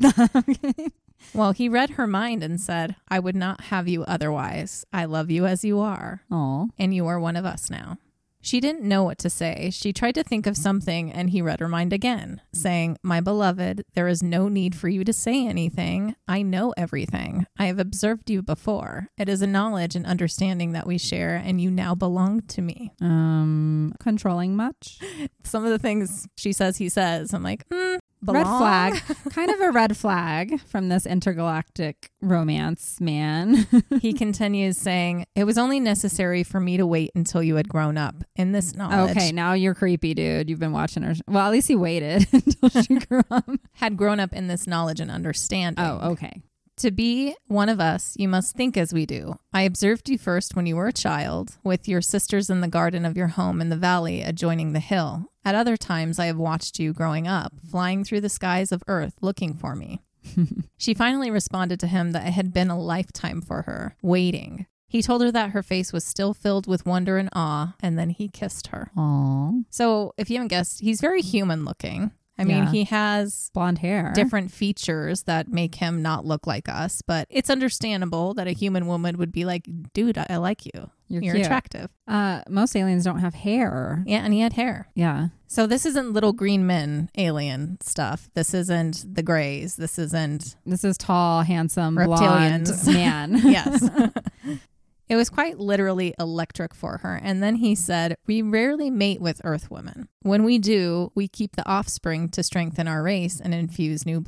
this. Well, he read her mind and said, I would not have you otherwise. I love you as you are. Aww. And you are one of us now. She didn't know what to say. She tried to think of something, and he read her mind again, saying, my beloved, there is no need for you to say anything. I know everything. I have observed you before. It is a knowledge and understanding that we share, and you now belong to me. Controlling much? Some of the things she says, he says, I'm like, Red flag. Kind of a red flag from this intergalactic romance man. He continues saying, it was only necessary for me to wait until you had grown up in this knowledge. Okay, now you're creepy, dude. You've been watching her. Well, at least he waited until she grew up. Had grown up in this knowledge and understanding. Oh, okay. To be one of us, you must think as we do. I observed you first when you were a child, with your sisters in the garden of your home in the valley adjoining the hill. At other times, I have watched you growing up, flying through the skies of earth, looking for me. She finally responded to him that it had been a lifetime for her, waiting. He told her that her face was still filled with wonder and awe, and then he kissed her. Aww. So, if you haven't guessed, he's very human looking. I mean, he has blonde hair, different features that make him not look like us, but it's understandable that a human woman would be like, dude, I like you. You're attractive. Most aliens don't have hair. Yeah, and he had hair. Yeah. So this isn't little green men alien stuff. This isn't the Greys. This is tall, handsome, reptilians. Blonde man. Yes. It was quite literally electric for her. And then he said, we rarely mate with Earth women. When we do, we keep the offspring to strengthen our race and infuse new blood.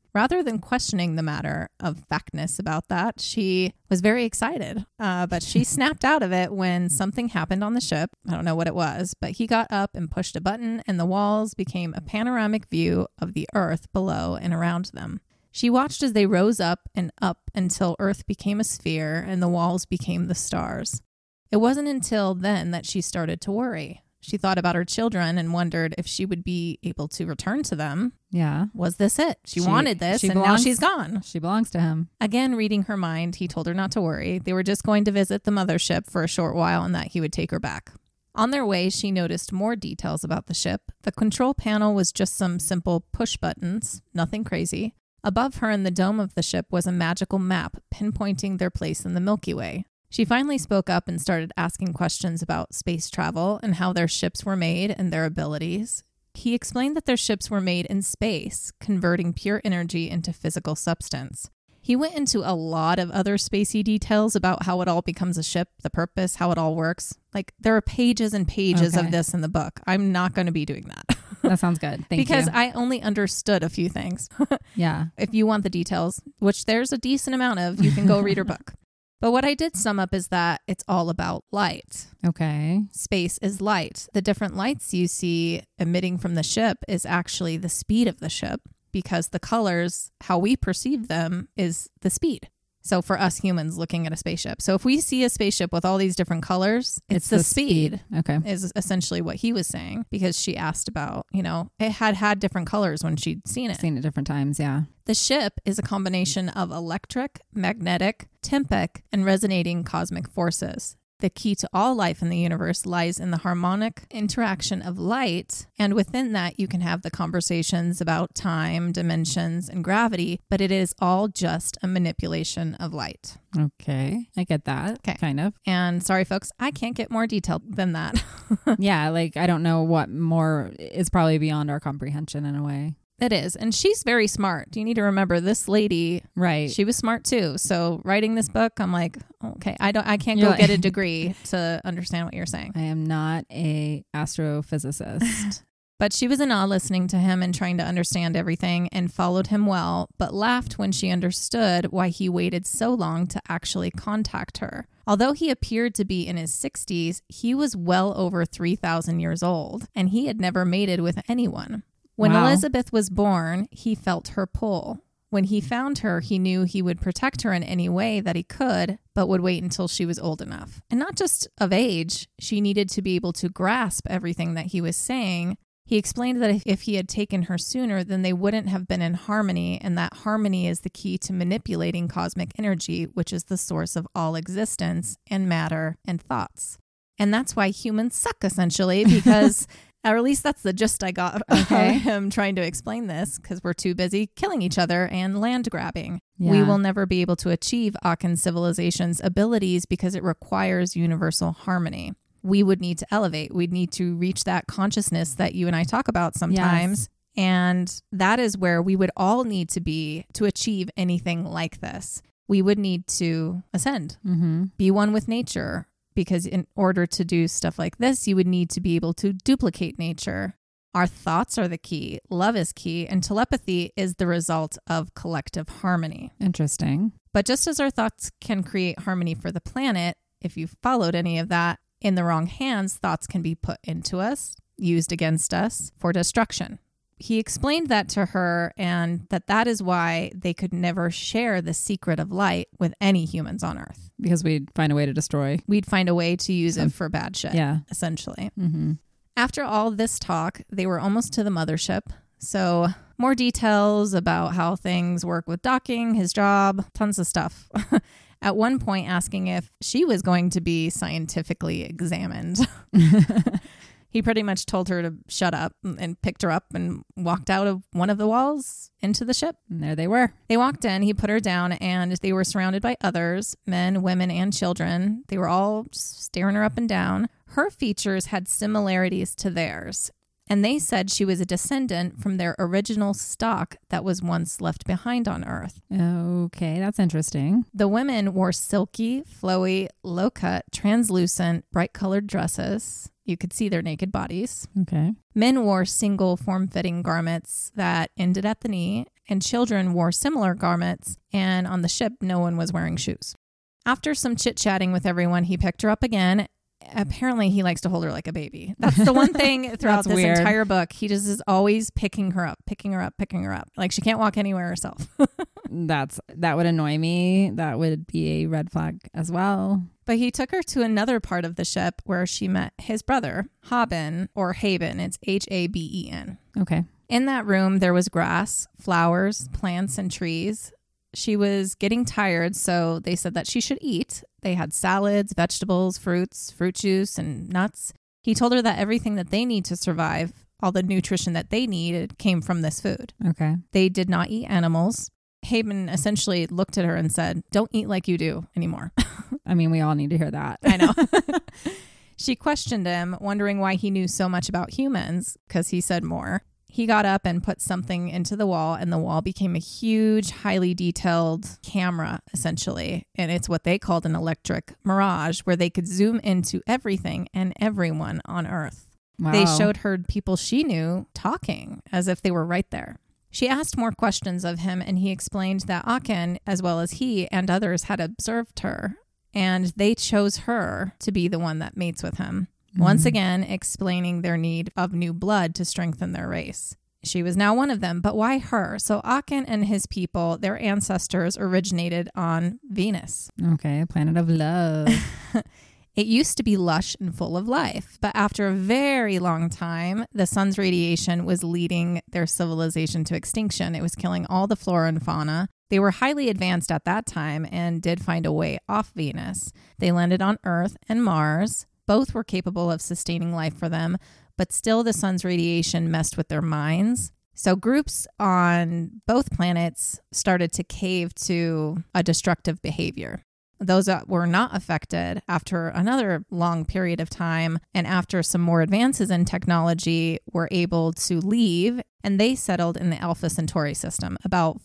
Rather than questioning the matter of factness about that, she was very excited. But she snapped out of it when something happened on the ship. I don't know what it was, but he got up and pushed a button and the walls became a panoramic view of the Earth below and around them. She watched as they rose up and up until Earth became a sphere and the walls became the stars. It wasn't until then that she started to worry. She thought about her children and wondered if she would be able to return to them. Yeah. Was this it? She wanted this and now she's gone. She belongs to him. Again, reading her mind, he told her not to worry. They were just going to visit the mothership for a short while and that he would take her back. On their way, she noticed more details about the ship. The control panel was just some simple push buttons, nothing crazy. Above her in the dome of the ship was a magical map pinpointing their place in the Milky Way. She finally spoke up and started asking questions about space travel and how their ships were made and their abilities. He explained that their ships were made in space, converting pure energy into physical substance. He went into a lot of other spacey details about how it all becomes a ship, the purpose, how it all works. Like, there are pages and pages of this in the book. I'm not going to be doing that. That sounds good. Thank you. Because I only understood a few things. Yeah. If you want the details, which there's a decent amount of, you can go read her book. But what I did sum up is that it's all about light. Okay. Space is light. The different lights you see emitting from the ship is actually the speed of the ship, because the colors, how we perceive them, is the speed. So for us humans looking at a spaceship. So if we see a spaceship with all these different colors, it's the speed. Okay. Is essentially what he was saying, because she asked about, it had different colors when she'd seen it. Seen it different times, yeah. The ship is a combination of electric, magnetic, tempic, and resonating cosmic forces. The key to all life in the universe lies in the harmonic interaction of light, and within that you can have the conversations about time, dimensions, and gravity, but it is all just a manipulation of light. Okay, I get that, kind of. And sorry, folks, I can't get more detailed than that. Yeah, I don't know what more is probably beyond our comprehension in a way. It is. And she's very smart. You need to remember this lady, right? She was smart too. So writing this book, I'm like, okay, I can't go get a degree to understand what you're saying. I am not a astrophysicist. But she was in awe listening to him and trying to understand everything and followed him well, but laughed when she understood why he waited so long to actually contact her. Although he appeared to be in his 60s, he was well over 3,000 years old, and he had never mated with anyone. When Elizabeth was born, he felt her pull. When he found her, he knew he would protect her in any way that he could, but would wait until she was old enough. And not just of age, she needed to be able to grasp everything that he was saying. He explained that if he had taken her sooner, then they wouldn't have been in harmony, and that harmony is the key to manipulating cosmic energy, which is the source of all existence and matter and thoughts. And that's why humans suck, essentially, because... Or at least that's the gist I got of him trying to explain this, because we're too busy killing each other and land grabbing. Yeah. We will never be able to achieve Akan civilization's abilities because it requires universal harmony. We would need to elevate. We'd need to reach that consciousness that you and I talk about sometimes. Yes. And that is where we would all need to be to achieve anything like this. We would need to ascend, be one with nature. Because in order to do stuff like this, you would need to be able to duplicate nature. Our thoughts are the key. Love is key. And telepathy is the result of collective harmony. Interesting. But just as our thoughts can create harmony for the planet, if you've followed any of that, in the wrong hands, thoughts can be put into us, used against us for destruction. He explained that to her, and that is why they could never share the secret of light with any humans on Earth. Because we'd find a way to destroy. We'd find a way to use it for bad shit, essentially. Mm-hmm. After all this talk, they were almost to the mothership. So more details about how things work with docking, his job, tons of stuff. At one point asking if she was going to be scientifically examined. He pretty much told her to shut up and picked her up and walked out of one of the walls into the ship. And there they were. They walked in, he put her down, and they were surrounded by others, men, women, and children. They were all just staring her up and down. Her features had similarities to theirs. And they said she was a descendant from their original stock that was once left behind on Earth. Okay, that's interesting. The women wore silky, flowy, low-cut, translucent, bright-colored dresses. You could see their naked bodies. Okay. Men wore single form-fitting garments that ended at the knee, and children wore similar garments, and on the ship, no one was wearing shoes. After some chit-chatting with everyone, he picked her up again. Apparently, he likes to hold her like a baby. That's the one thing throughout this entire book. He just is always picking her up. Like she can't walk anywhere herself. That would annoy me. That would be a red flag as well. But he took her to another part of the ship where she met his brother, Haben, or Haben. It's Haben. Okay. In that room, there was grass, flowers, plants, and trees. She was getting tired, so they said that she should eat. They had salads, vegetables, fruits, fruit juice, and nuts. He told her that everything that they need to survive, all the nutrition that they needed, came from this food. Okay. They did not eat animals. Haben essentially looked at her and said, "Don't eat like you do anymore." I mean, we all need to hear that. I know. She questioned him, wondering why he knew so much about humans, because he said more. He got up and put something into the wall, and the wall became a huge, highly detailed camera, essentially. And it's what they called an electric mirage, where they could zoom into everything and everyone on Earth. Wow. They showed her people she knew talking as if they were right there. She asked more questions of him, and he explained that Aachen, as well as he and others, had observed her, and they chose her to be the one that mates with him. Once again, explaining their need of new blood to strengthen their race. She was now one of them, but why her? So Aachen and his people, their ancestors originated on Venus. Okay, planet of love. It used to be lush and full of life, but after a very long time, the sun's radiation was leading their civilization to extinction. It was killing all the flora and fauna. They were highly advanced at that time and did find a way off Venus. They landed on Earth and Mars. Both were capable of sustaining life for them, but still the sun's radiation messed with their minds. So groups on both planets started to cave to a destructive behavior. Those that were not affected after another long period of time and after some more advances in technology were able to leave, and they settled in the Alpha Centauri system, about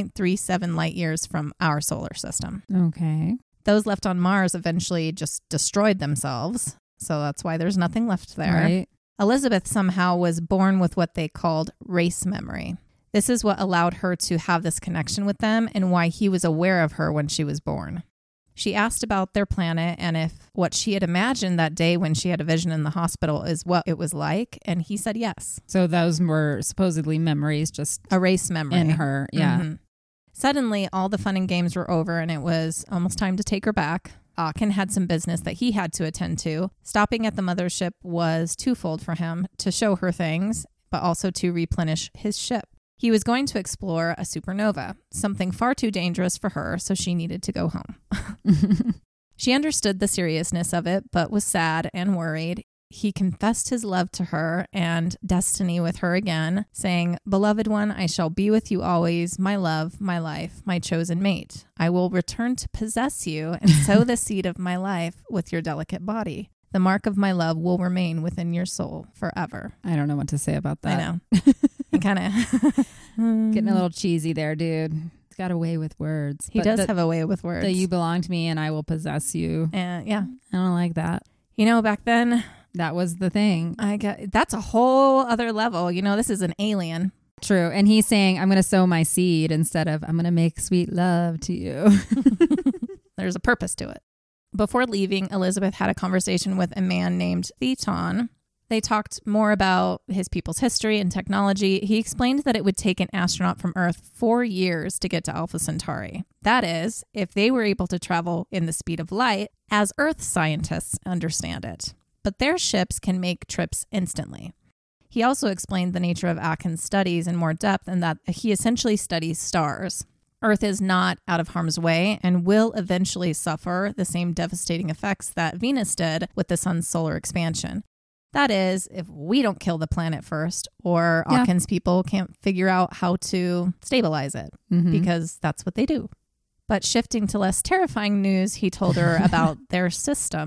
4.37 light years from our solar system. Okay. Those left on Mars eventually just destroyed themselves. So that's why there's nothing left there. Right. Elizabeth somehow was born with what they called race memory. This is what allowed her to have this connection with them and why he was aware of her when she was born. She asked about their planet and if what she had imagined that day when she had a vision in the hospital is what it was like. And he said yes. So those were supposedly memories, just a race memory in her. Yeah. Mm-hmm. Suddenly, all the fun and games were over and it was almost time to take her back. Aachen had some business that he had to attend to. Stopping at the mothership was twofold for him, to show her things, but also to replenish his ship. He was going to explore a supernova, something far too dangerous for her, so she needed to go home. She understood the seriousness of it, but was sad and worried. He confessed his love to her and destiny with her again, saying, "Beloved one, I shall be with you always, my love, my life, my chosen mate. I will return to possess you and sow the seed of my life with your delicate body. The mark of my love will remain within your soul forever." I don't know what to say about that. I know. He kind of getting a little cheesy there, dude. He's got a way with words. He does have a way with words. That you belong to me and I will possess you. Yeah. I don't like that. You know, back then, that was the thing. That's a whole other level. You know, this is an alien. True. And he's saying, I'm going to sow my seed instead of I'm going to make sweet love to you. There's a purpose to it. Before leaving, Elizabeth had a conversation with a man named Theton. They talked more about his people's history and technology. He explained that it would take an astronaut from Earth 4 years to get to Alpha Centauri. That is, if they were able to travel in the speed of light, as Earth scientists understand it. But their ships can make trips instantly. He also explained the nature of Aachen's studies in more depth and that he essentially studies stars. Earth is not out of harm's way and will eventually suffer the same devastating effects that Venus did with the sun's solar expansion. That is, if we don't kill the planet first, or Aachen's people can't figure out how to stabilize it, because that's what they do. But shifting to less terrifying news, he told her about their system.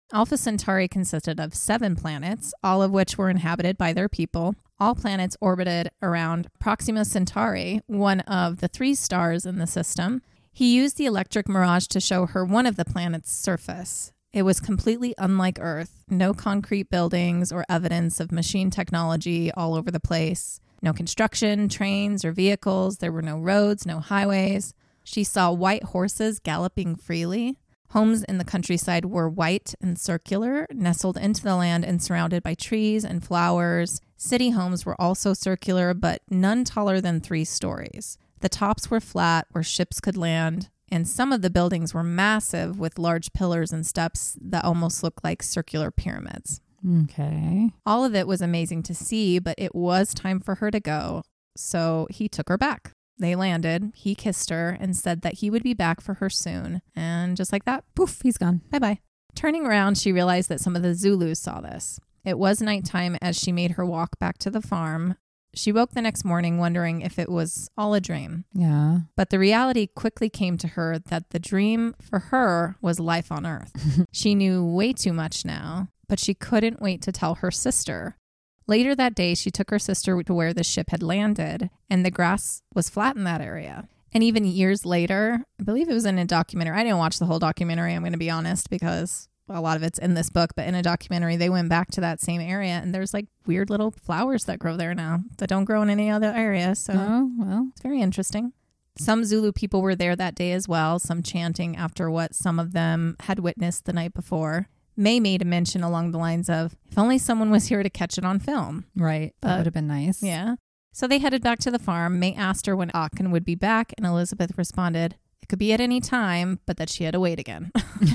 Alpha Centauri consisted of 7 planets, all of which were inhabited by their people. All planets orbited around Proxima Centauri, one of the 3 stars in the system. He used the electric mirage to show her one of the planet's surface. It was completely unlike Earth. No concrete buildings or evidence of machine technology all over the place. No construction, trains, or vehicles. There were no roads, no highways. She saw white horses galloping freely. Homes in the countryside were white and circular, nestled into the land and surrounded by trees and flowers. City homes were also circular, but none taller than 3 stories. The tops were flat where ships could land, and some of the buildings were massive with large pillars and steps that almost looked like circular pyramids. Okay. All of it was amazing to see, but it was time for her to go, so he took her back. They landed, he kissed her, and said that he would be back for her soon. And just like that, poof, he's gone. Bye-bye. Turning around, she realized that some of the Zulus saw this. It was nighttime as she made her walk back to the farm. She woke the next morning wondering if it was all a dream. Yeah. But the reality quickly came to her that the dream for her was life on Earth. She knew way too much now, but she couldn't wait to tell her sister. Later that day, she took her sister to where the ship had landed, and the grass was flat in that area. And even years later, I believe it was in a documentary. I didn't watch the whole documentary, I'm going to be honest, because a lot of it's in this book. But in a documentary, they went back to that same area, and there's like weird little flowers that grow there now that don't grow in any other area. So it's very interesting. Some Zulu people were there that day as well, some chanting after what some of them had witnessed the night before. May made a mention along the lines of, if only someone was here to catch it on film. Right. That would have been nice. Yeah. So they headed back to the farm. May asked her when Aachen would be back, and Elizabeth responded, it could be at any time, but that she had to wait again.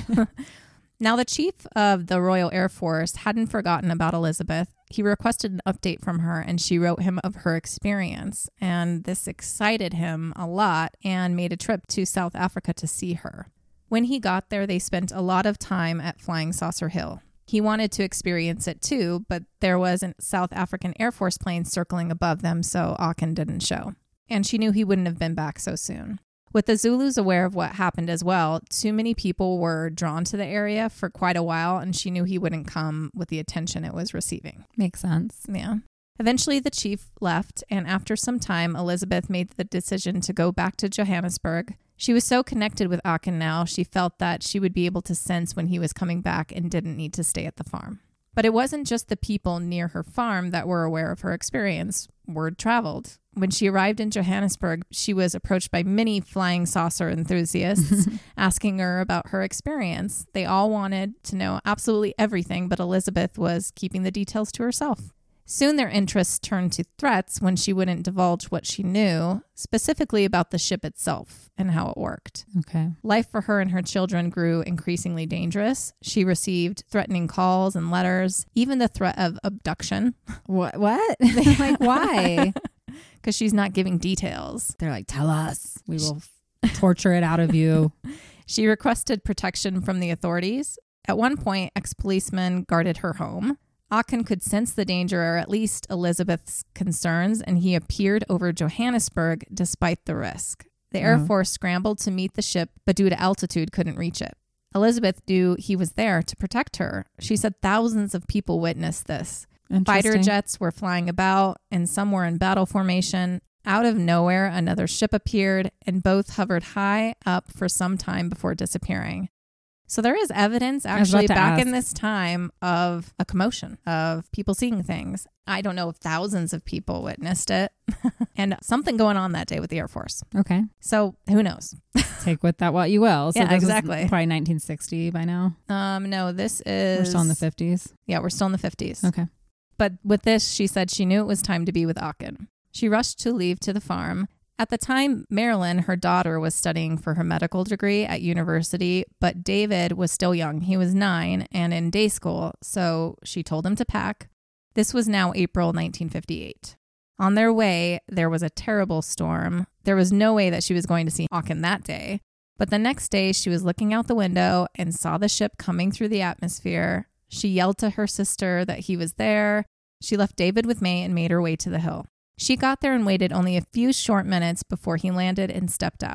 Now, the chief of the Royal Air Force hadn't forgotten about Elizabeth. He requested an update from her, and she wrote him of her experience. And this excited him a lot and made a trip to South Africa to see her. When he got there, they spent a lot of time at Flying Saucer Hill. He wanted to experience it too, but there was a South African Air Force plane circling above them, so Aachen didn't show. And she knew he wouldn't have been back so soon. With the Zulus aware of what happened as well, too many people were drawn to the area for quite a while, and she knew he wouldn't come with the attention it was receiving. Makes sense. Yeah. Eventually, the chief left, and after some time, Elizabeth made the decision to go back to Johannesburg. She was so connected with Aachen now, she felt that she would be able to sense when he was coming back and didn't need to stay at the farm. But it wasn't just the people near her farm that were aware of her experience. Word traveled. When she arrived in Johannesburg, she was approached by many flying saucer enthusiasts asking her about her experience. They all wanted to know absolutely everything, but Elizabeth was keeping the details to herself. Soon their interests turned to threats when she wouldn't divulge what she knew, specifically about the ship itself and how it worked. Okay. Life for her and her children grew increasingly dangerous. She received threatening calls and letters, even the threat of abduction. What? Like, why? Because she's not giving details. They're like, tell us. We will torture it out of you. She requested protection from the authorities. At one point, ex-policemen guarded her home. Aachen could sense the danger, or at least Elizabeth's concerns, and he appeared over Johannesburg despite the risk. The Air Force scrambled to meet the ship, but due to altitude, couldn't reach it. Elizabeth knew he was there to protect her. She said thousands of people witnessed this. Fighter jets were flying about, and some were in battle formation. Out of nowhere, another ship appeared, and both hovered high up for some time before disappearing. So there is evidence actually back in this time of a commotion, of people seeing things. I don't know if thousands of people witnessed it and something going on that day with the Air Force. Okay. So who knows? Take with that what you will. So yeah, exactly. Probably 1960 by now. No, this is... We're still in the 50s. Yeah, we're still in the 50s. Okay. But with this, she said she knew it was time to be with Aachen. She rushed to leave to the farm. At the time, Marilyn, her daughter, was studying for her medical degree at university, but David was still young. He was 9 and in day school, so she told him to pack. This was now April 1958. On their way, there was a terrible storm. There was no way that she was going to see Aachen that day. But the next day, she was looking out the window and saw the ship coming through the atmosphere. She yelled to her sister that he was there. She left David with May and made her way to the hill. She got there and waited only a few short minutes before he landed and stepped out.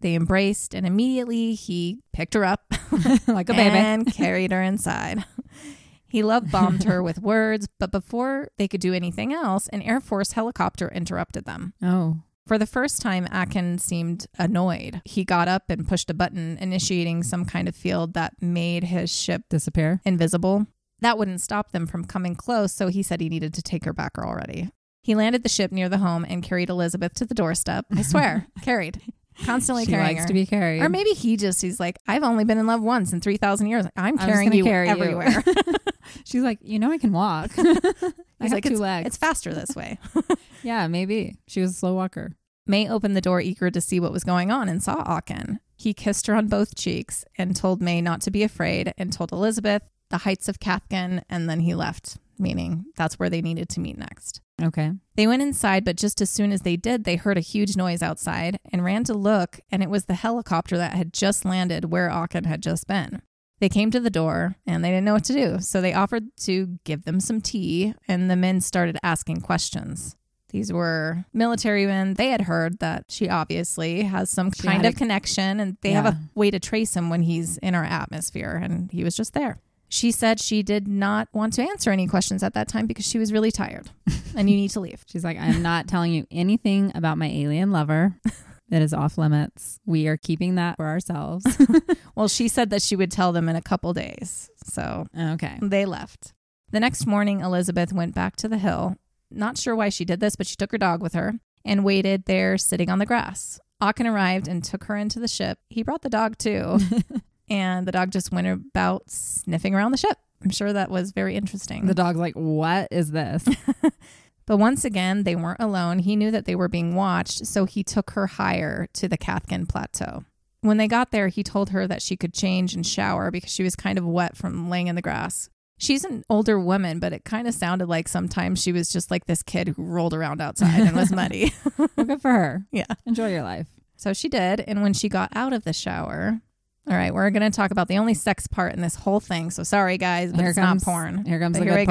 They embraced, and immediately he picked her up like a baby and carried her inside. He love-bombed her with words, but before they could do anything else, an Air Force helicopter interrupted them. Oh. For the first time, Akin seemed annoyed. He got up and pushed a button, initiating some kind of field that made his ship Disappear. Invisible. That wouldn't stop them from coming close, so he said he needed to take her back already. He landed the ship near the home and carried Elizabeth to the doorstep. I swear, carried. Constantly carrying her. She likes to be carried. Or maybe he's like, I've only been in love once in 3,000 years. I'm carrying you everywhere. She's like, I can walk. I have 2 legs. It's faster this way. Yeah, maybe. She was a slow walker. May opened the door eager to see what was going on and saw Akin. He kissed her on both cheeks and told May not to be afraid and told Elizabeth the heights of Cathkin, and then he left, meaning that's where they needed to meet next. Okay. They went inside, but just as soon as they did, they heard a huge noise outside and ran to look, and it was the helicopter that had just landed where Akin had just been. They came to the door, and they didn't know what to do, so they offered to give them some tea, and the men started asking questions. These were military men. They had heard that she obviously has some kind of connection, and they have a way to trace him when he's in our atmosphere, and he was just there. She said she did not want to answer any questions at that time because she was really tired and you need to leave. She's like, I'm not telling you anything about my alien lover. It is off limits. We are keeping that for ourselves. Well, she said that she would tell them in a couple days. So okay, they left. The next morning, Elizabeth went back to the hill. Not sure why she did this, but she took her dog with her and waited there sitting on the grass. Akin arrived and took her into the ship. He brought the dog too. And the dog just went about sniffing around the ship. I'm sure that was very interesting. The dog's like, what is this? But once again, they weren't alone. He knew that they were being watched, so he took her higher to the Cathkin Plateau. When they got there, he told her that she could change and shower because she was kind of wet from laying in the grass. She's an older woman, but it kind of sounded like sometimes she was just like this kid who rolled around outside and was muddy. Well, good for her. Yeah. Enjoy your life. So she did. And when she got out of the shower... All right, we're going to talk about the only sex part in this whole thing. So sorry, guys, but it's not porn. Here comes the good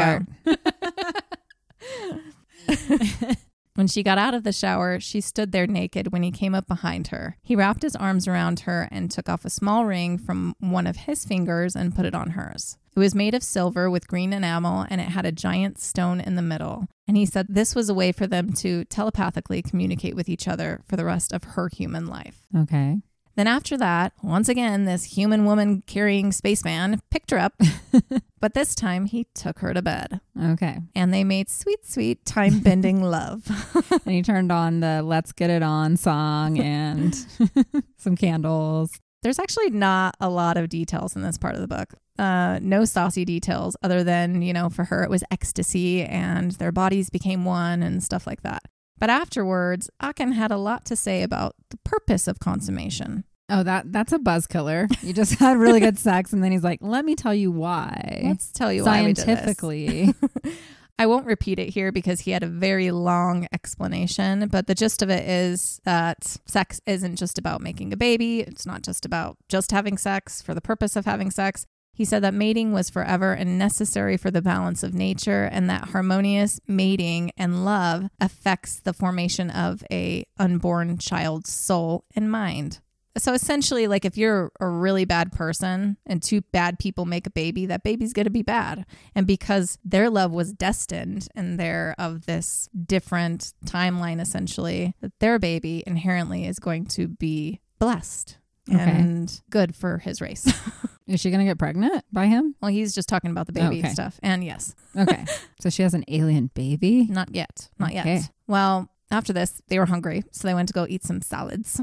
part. When she got out of the shower, she stood there naked when he came up behind her. He wrapped his arms around her and took off a small ring from one of his fingers and put it on hers. It was made of silver with green enamel, and it had a giant stone in the middle. And he said this was a way for them to telepathically communicate with each other for the rest of her human life. Okay. Then after that, once again, this human woman carrying spaceman picked her up, but this time he took her to bed. Okay. And they made sweet, sweet time-bending love. And he turned on the Let's Get It On song and some candles. There's actually not a lot of details in this part of the book. No saucy details other than, for her it was ecstasy and their bodies became one and stuff like that. But afterwards, Akin had a lot to say about the purpose of consummation. Oh, that's a buzz killer. You just had really good sex, and then he's like, let me tell you why. Let's tell you why we did this. Scientifically. I won't repeat it here because he had a very long explanation, but the gist of it is that sex isn't just about making a baby. It's not just about just having sex for the purpose of having sex. He said that mating was forever and necessary for the balance of nature, and that harmonious mating and love affects the formation of a unborn child's soul and mind. So essentially, like if you're a really bad person and 2 bad people make a baby, that baby's going to be bad. And because their love was destined and they're of this different timeline, essentially, that their baby inherently is going to be blessed and good for his race. Is she going to get pregnant by him? Well, he's just talking about the baby stuff. And yes. Okay. So she has an alien baby? Not yet. Not yet. Well, after this, they were hungry. So they went to go eat some salads.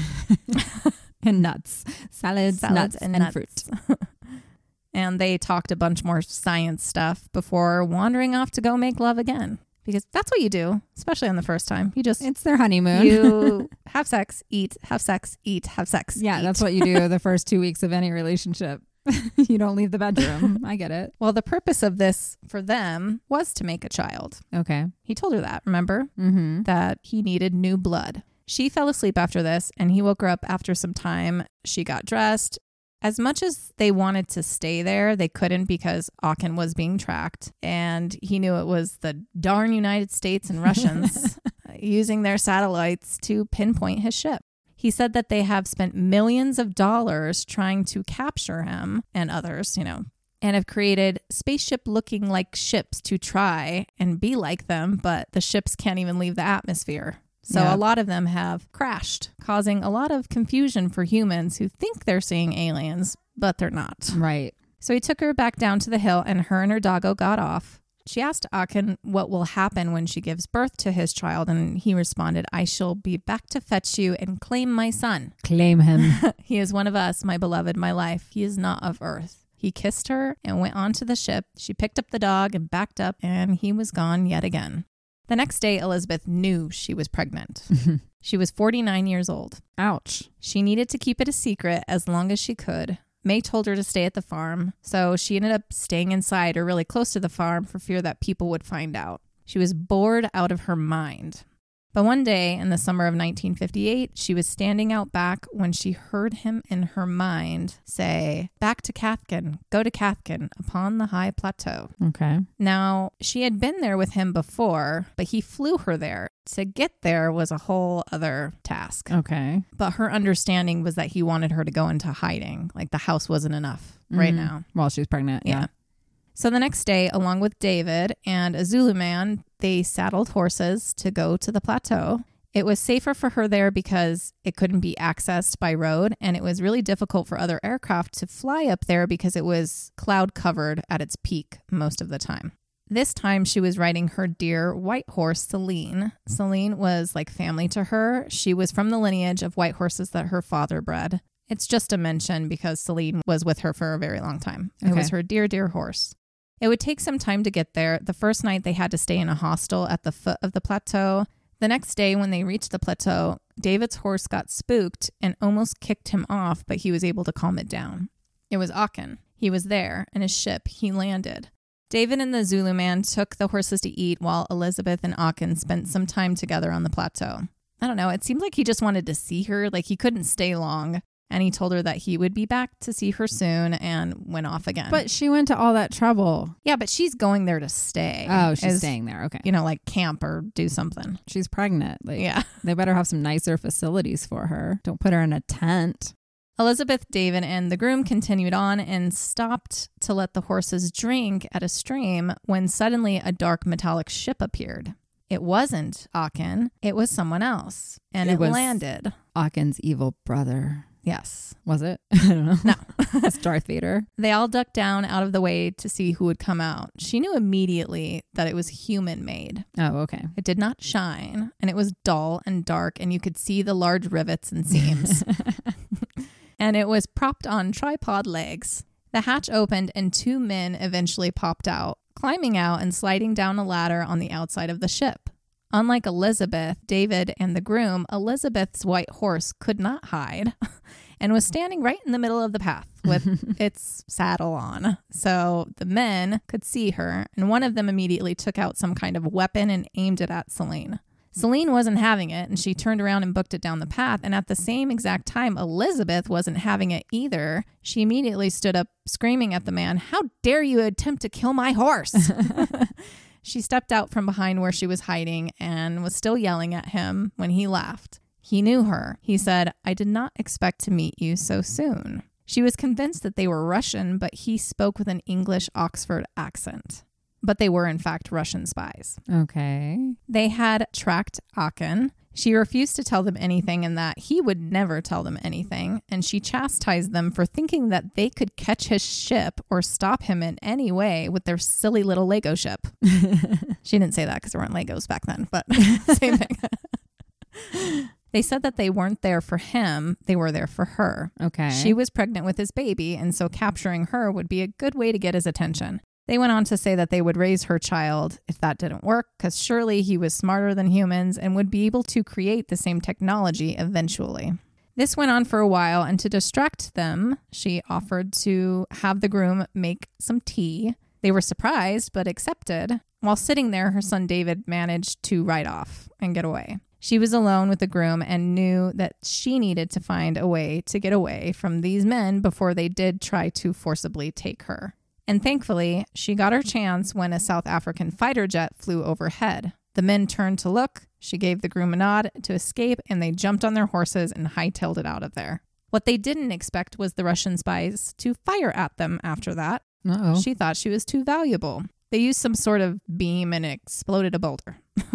And nuts. Salads, nuts, and fruit. And they talked a bunch more science stuff before wandering off to go make love again. Because that's what you do, especially on the first time. It's their honeymoon. You have sex, eat, have sex, eat, have sex. Yeah, eat. That's what you do the first 2 weeks of any relationship. You don't leave the bedroom. I get it. Well, the purpose of this for them was to make a child. Okay. He told her that, remember? Mm-hmm. That he needed new blood. She fell asleep after this, and he woke her up after some time. She got dressed. As much as they wanted to stay there, they couldn't because Akin was being tracked. And he knew it was the darn United States and Russians using their satellites to pinpoint his ship. He said that they have spent millions of dollars trying to capture him and others, and have created spaceship-looking like ships to try and be like them, but the ships can't even leave the atmosphere. So a lot of them have crashed, causing a lot of confusion for humans who think they're seeing aliens, but they're not. Right. So he took her back down to the hill, and her and her doggo got off. She asked Aachen what will happen when she gives birth to his child, and he responded, "I shall be back to fetch you and claim my son." Claim him. "He is one of us, my beloved, my life. He is not of earth." He kissed her and went onto the ship. She picked up the dog and backed up, and he was gone yet again. The next day, Elizabeth knew she was pregnant. She was 49 years old. Ouch. She needed to keep it a secret as long as she could. May told her to stay at the farm, so she ended up staying inside or really close to the farm for fear that people would find out. She was bored out of her mind. But one day in the summer of 1958, she was standing out back when she heard him in her mind say, "Back to Cathkin, go to Cathkin, upon the high plateau." Okay. Now, she had been there with him before, but he flew her there. To get there was a whole other task. Okay. But her understanding was that he wanted her to go into hiding. Like the house wasn't enough right now. While she was pregnant. Yeah. So the next day, along with David and a Zulu man, they saddled horses to go to the plateau. It was safer for her there because it couldn't be accessed by road, and it was really difficult for other aircraft to fly up there because it was cloud covered at its peak most of the time. This time she was riding her dear white horse, Celine. Celine was like family to her. She was from the lineage of white horses that her father bred. It's just a mention because Celine was with her for a very long time. It was her dear, dear horse. It would take some time to get there. The first night they had to stay in a hostel at the foot of the plateau. The next day when they reached the plateau, David's horse got spooked and almost kicked him off, but he was able to calm it down. It was Aachen. He was there in his ship. He landed. David and the Zulu man took the horses to eat while Elizabeth and Aachen spent some time together on the plateau. I don't know. It seemed like he just wanted to see her. Like he couldn't stay long. And he told her that he would be back to see her soon and went off again. But she went to all that trouble. Yeah, but she's going there to stay. Oh, she's staying there. Okay. Like camp or do something. She's pregnant. Yeah. They better have some nicer facilities for her. Don't put her in a tent. Elizabeth, David, and the groom continued on and stopped to let the horses drink at a stream when suddenly a dark metallic ship appeared. It wasn't Aachen. It was someone else. And it landed. Aachen's evil brother. Yes. Was it? I don't know. No. It's Darth Vader. They all ducked down out of the way to see who would come out. She knew immediately that it was human made. Oh, okay. It did not shine, and it was dull and dark, and you could see the large rivets and seams. And it was propped on tripod legs. The hatch opened, and two men eventually popped out, climbing out and sliding down a ladder on the outside of the ship. Unlike Elizabeth, David, and the groom, Elizabeth's white horse could not hide and was standing right in the middle of the path with its saddle on. So the men could see her, and one of them immediately took out some kind of weapon and aimed it at Celine. Celine wasn't having it, and she turned around and booked it down the path, and at the same exact time, Elizabeth wasn't having it either. She immediately stood up, screaming at the man, "How dare you attempt to kill my horse?" She stepped out from behind where she was hiding and was still yelling at him when he laughed. He knew her. He said, "I did not expect to meet you so soon." She was convinced that they were Russian, but he spoke with an English Oxford accent. But they were, in fact, Russian spies. Okay. They had tracked Aachen. She refused to tell them anything and that he would never tell them anything. And she chastised them for thinking that they could catch his ship or stop him in any way with their silly little Lego ship. She didn't say that because there weren't Legos back then, but same thing. They said that they weren't there for him. They were there for her. Okay. She was pregnant with his baby, and so capturing her would be a good way to get his attention. They went on to say that they would raise her child if that didn't work, because surely he was smarter than humans and would be able to create the same technology eventually. This went on for a while, and to distract them, she offered to have the groom make some tea. They were surprised, but accepted. While sitting there, her son David managed to ride off and get away. She was alone with the groom and knew that she needed to find a way to get away from these men before they did try to forcibly take her. And thankfully, she got her chance when a South African fighter jet flew overhead. The men turned to look. She gave the groom a nod to escape, and they jumped on their horses and hightailed it out of there. What they didn't expect was the Russian spies to fire at them after that. Uh-oh. She thought she was too valuable. They used some sort of beam and exploded a boulder.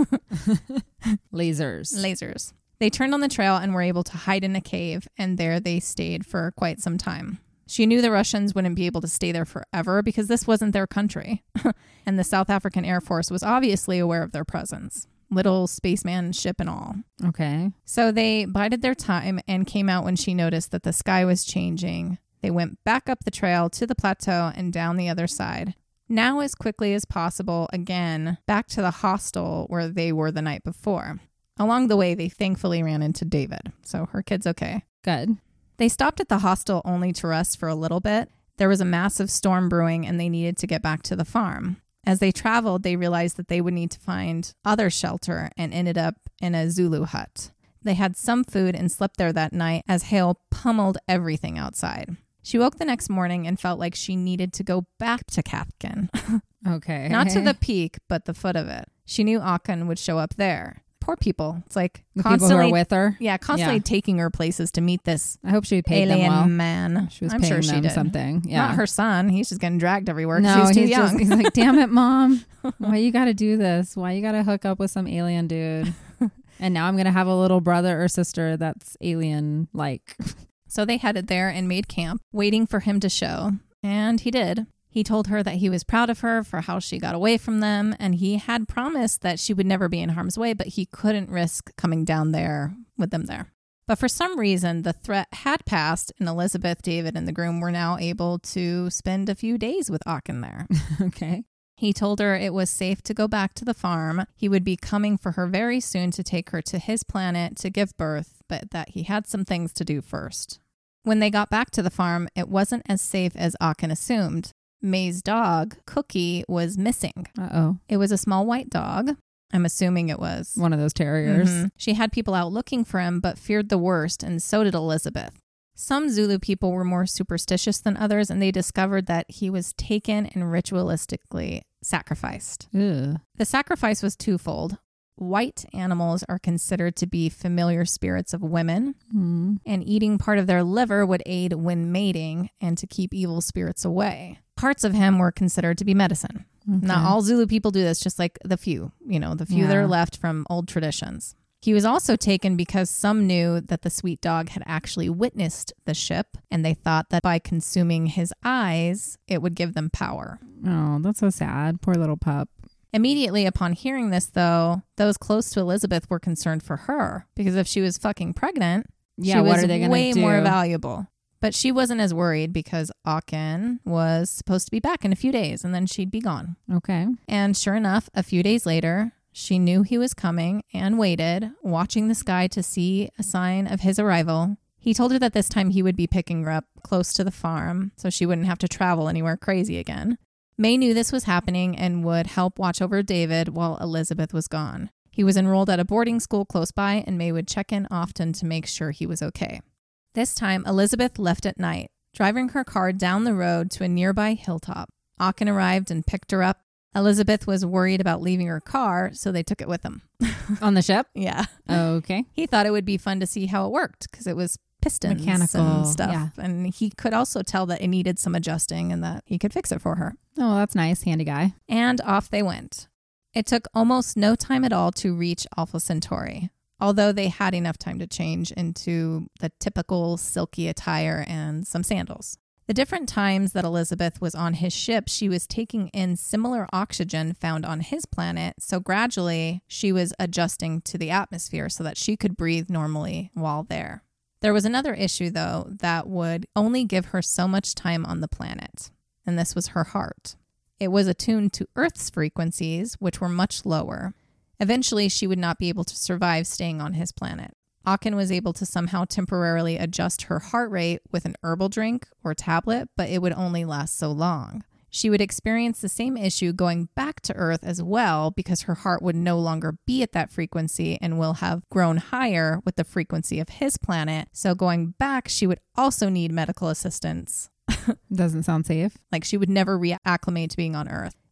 Lasers. They turned on the trail and were able to hide in a cave, and there they stayed for quite some time. She knew the Russians wouldn't be able to stay there forever because this wasn't their country. And the South African Air Force was obviously aware of their presence. Little spaceman ship and all. Okay. So they bided their time and came out when she noticed that the sky was changing. They went back up the trail to the plateau and down the other side. Now as quickly as possible, again, back to the hostel where they were the night before. Along the way, they thankfully ran into David. So her kid's okay. Good. They stopped at the hostel only to rest for a little bit. There was a massive storm brewing and they needed to get back to the farm. As they traveled, they realized that they would need to find other shelter and ended up in a Zulu hut. They had some food and slept there that night as hail pummeled everything outside. She woke the next morning and felt like she needed to go back to Cathkin. Okay. Not to the peak, but the foot of it. She knew Aachen would show up there. Poor people. It's like the constantly people who are with her. Yeah, constantly taking her places to meet this I hope she paid them alien well. man. She was I'm paying sure she them did. something. Yeah. Not her son. He's just getting dragged everywhere. No, she's too young. he's like, damn it, Mom. Why you got to do this? Why you got to hook up with some alien dude? And now I'm going to have a little brother or sister that's alien-like. So they headed there and made camp, waiting for him to show. And he did. He told her that he was proud of her for how she got away from them, and he had promised that she would never be in harm's way, but he couldn't risk coming down there with them there. But for some reason, the threat had passed, and Elizabeth, David, and the groom were now able to spend a few days with Aachen there. Okay. He told her it was safe to go back to the farm. He would be coming for her very soon to take her to his planet to give birth, but that he had some things to do first. When they got back to the farm, it wasn't as safe as Aachen assumed. May's dog, Cookie, was missing. Uh-oh. It was a small white dog. I'm assuming it was. One of those terriers. Mm-hmm. She had people out looking for him, but feared the worst, and so did Elizabeth. Some Zulu people were more superstitious than others, and they discovered that he was taken and ritualistically sacrificed. Ugh. The sacrifice was twofold. White animals are considered to be familiar spirits of women, and eating part of their liver would aid when mating and to keep evil spirits away. Parts of him were considered to be medicine. Okay. Not all Zulu people do this, just like the few that are left from old traditions. He was also taken because some knew that the sweet dog had actually witnessed the ship, and they thought that by consuming his eyes, it would give them power. Oh, that's so sad. Poor little pup. Immediately upon hearing this, though, those close to Elizabeth were concerned for her, because if she was fucking pregnant, she what was are they gonna way do? more valuable. But she wasn't as worried because Aachen was supposed to be back in a few days, and then she'd be gone. Okay. And sure enough, a few days later, she knew he was coming and waited, watching the sky to see a sign of his arrival. He told her that this time he would be picking her up close to the farm, so she wouldn't have to travel anywhere crazy again. May knew this was happening and would help watch over David while Elizabeth was gone. He was enrolled at a boarding school close by, and May would check in often to make sure he was okay. This time, Elizabeth left at night, driving her car down the road to a nearby hilltop. Aachen arrived and picked her up. Elizabeth was worried about leaving her car, so they took it with them. On the ship? Yeah. Okay. He thought it would be fun to see how it worked because it was pistons mechanical and stuff. Yeah. And he could also tell that it needed some adjusting and that he could fix it for her. Oh, that's nice. Handy guy. And off they went. It took almost no time at all to reach Alpha Centauri, although they had enough time to change into the typical silky attire and some sandals. The different times that Elizabeth was on his ship, she was taking in similar oxygen found on his planet, so gradually she was adjusting to the atmosphere so that she could breathe normally while there. There was another issue, though, that would only give her so much time on the planet, and this was her heart. It was attuned to Earth's frequencies, which were much lower. Eventually, she would not be able to survive staying on his planet. Aachen was able to somehow temporarily adjust her heart rate with an herbal drink or tablet, but it would only last so long. She would experience the same issue going back to Earth as well because her heart would no longer be at that frequency and will have grown higher with the frequency of his planet. So going back, she would also need medical assistance. Doesn't sound safe. Like she would never reacclimate to being on Earth.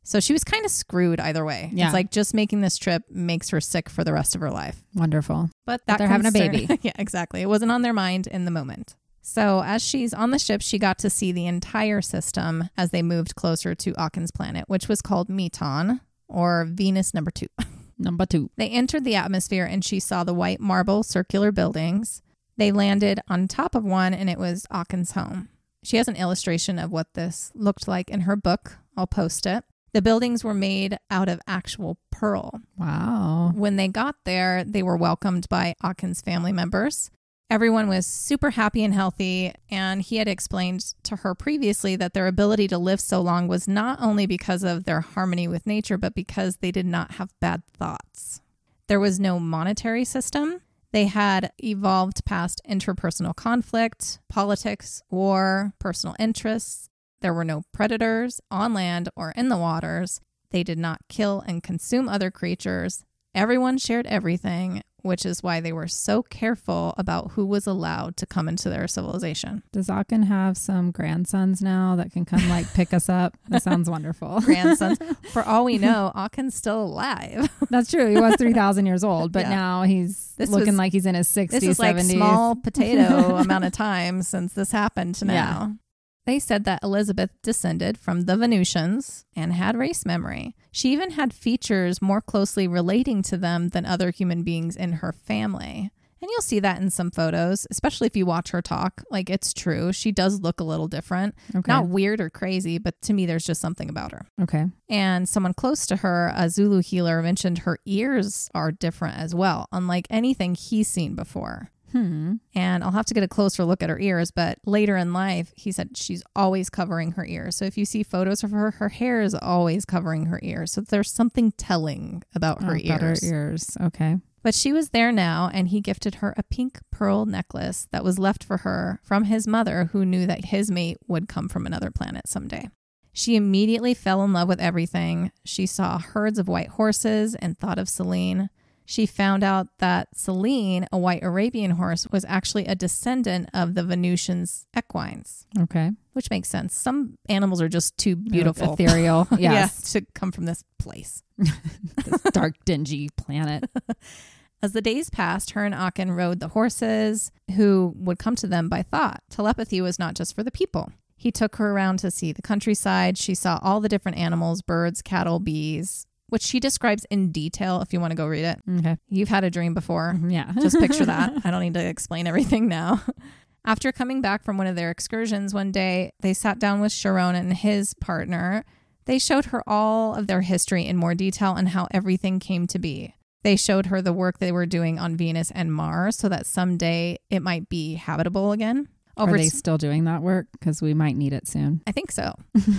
So she was kind of screwed either way. Yeah. It's like just making this trip makes her sick for the rest of her life. Wonderful. But they're having a baby. Yeah, exactly. It wasn't on their mind in the moment. So as she's on the ship, she got to see the entire system as they moved closer to Aaken's planet, which was called Meton, or Venus number 2. Number 2. They entered the atmosphere and she saw the white marble circular buildings. They landed on top of one and it was Aaken's home. She has an illustration of what this looked like in her book. I'll post it. The buildings were made out of actual pearl. Wow. When they got there, they were welcomed by Aaken's family members. Everyone was super happy and healthy, and he had explained to her previously that their ability to live so long was not only because of their harmony with nature, but because they did not have bad thoughts. There was no monetary system. They had evolved past interpersonal conflict, politics, war, personal interests. There were no predators on land or in the waters. They did not kill and consume other creatures. Everyone shared everything, which is why they were so careful about who was allowed to come into their civilization. Does Aaken have some grandsons now that can come like pick us up? That sounds wonderful. Grandsons. For all we know, Aaken's still alive. That's true. He was 3,000 years old, but now he's looking like he's in his 60s, 70s. This is like small potato amount of time since this happened to now. Yeah. They said that Elizabeth descended from the Venusians and had race memory. She even had features more closely relating to them than other human beings in her family. And you'll see that in some photos, especially if you watch her talk. Like, it's true. She does look a little different. Okay. Not weird or crazy, but to me, there's just something about her. Okay. And someone close to her, a Zulu healer, mentioned her ears are different as well, unlike anything he's seen before. And I'll have to get a closer look at her ears, but later in life, he said she's always covering her ears. So if you see photos of her, her hair is always covering her ears. So there's something telling about her ears. About her ears. Okay. But she was there now, and he gifted her a pink pearl necklace that was left for her from his mother, who knew that his mate would come from another planet someday. She immediately fell in love with everything. She saw herds of white horses and thought of Selene. She found out that Selene, a white Arabian horse, was actually a descendant of the Venusians' equines. Okay. Which makes sense. Some animals are just too beautiful. Ethereal. Yes. To come from this place. This dark, dingy planet. As the days passed, her and Aaken rode the horses, who would come to them by thought. Telepathy was not just for the people. He took her around to see the countryside. She saw all the different animals, birds, cattle, bees, which she describes in detail if you want to go read it. Okay. You've had a dream before. Yeah. Just picture that. I don't need to explain everything now. After coming back from one of their excursions one day, they sat down with Sharon and his partner. They showed her all of their history in more detail and how everything came to be. They showed her the work they were doing on Venus and Mars so that someday it might be habitable again. Are they still doing that work? Because we might need it soon. I think so.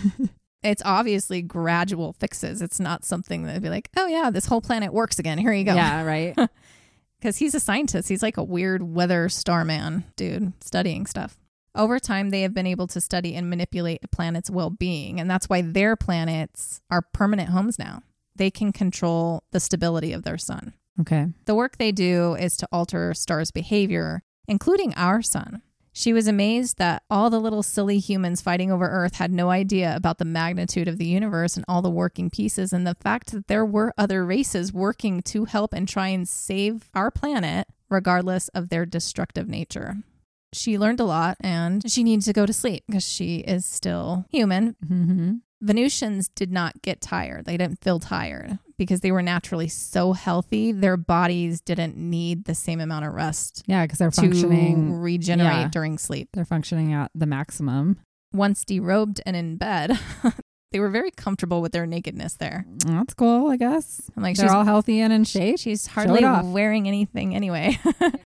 It's obviously gradual fixes. It's not something that'd be like, oh yeah, this whole planet works again. Here you go. Yeah, right. Because he's a scientist. He's like a weird weather starman dude studying stuff. Over time, they have been able to study and manipulate a planet's well-being. And that's why their planets are permanent homes now. They can control the stability of their sun. Okay. The work they do is to alter stars' behavior, including our sun. She was amazed that all the little silly humans fighting over Earth had no idea about the magnitude of the universe and all the working pieces, and the fact that there were other races working to help and try and save our planet, regardless of their destructive nature. She learned a lot, and she needed to go to sleep because she is still human. Mm-hmm. Venusians did not get tired. They didn't feel tired because they were naturally so healthy. Their bodies didn't need the same amount of rest. Yeah, because they're functioning. To regenerate during sleep. They're functioning at the maximum. Once derobed and in bed, they were very comfortable with their nakedness there. That's cool, I guess. I'm like, they're all healthy and in shape. She's hardly wearing anything anyway.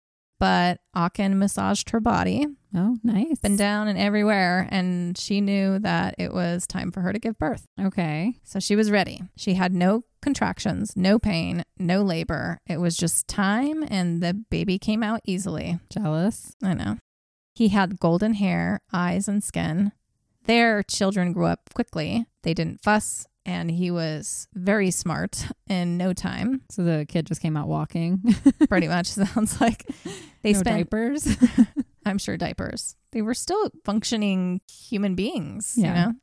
But Aaken massaged her body. Oh, nice. Up and down and everywhere. And she knew that it was time for her to give birth. Okay. So she was ready. She had no contractions, no pain, no labor. It was just time, and the baby came out easily. Jealous. I know. He had golden hair, eyes, and skin. Their children grew up quickly. They didn't fuss. And he was very smart in no time. So the kid just came out walking. Pretty much sounds like. They spent diapers. I'm sure diapers. They were still functioning human beings, you know?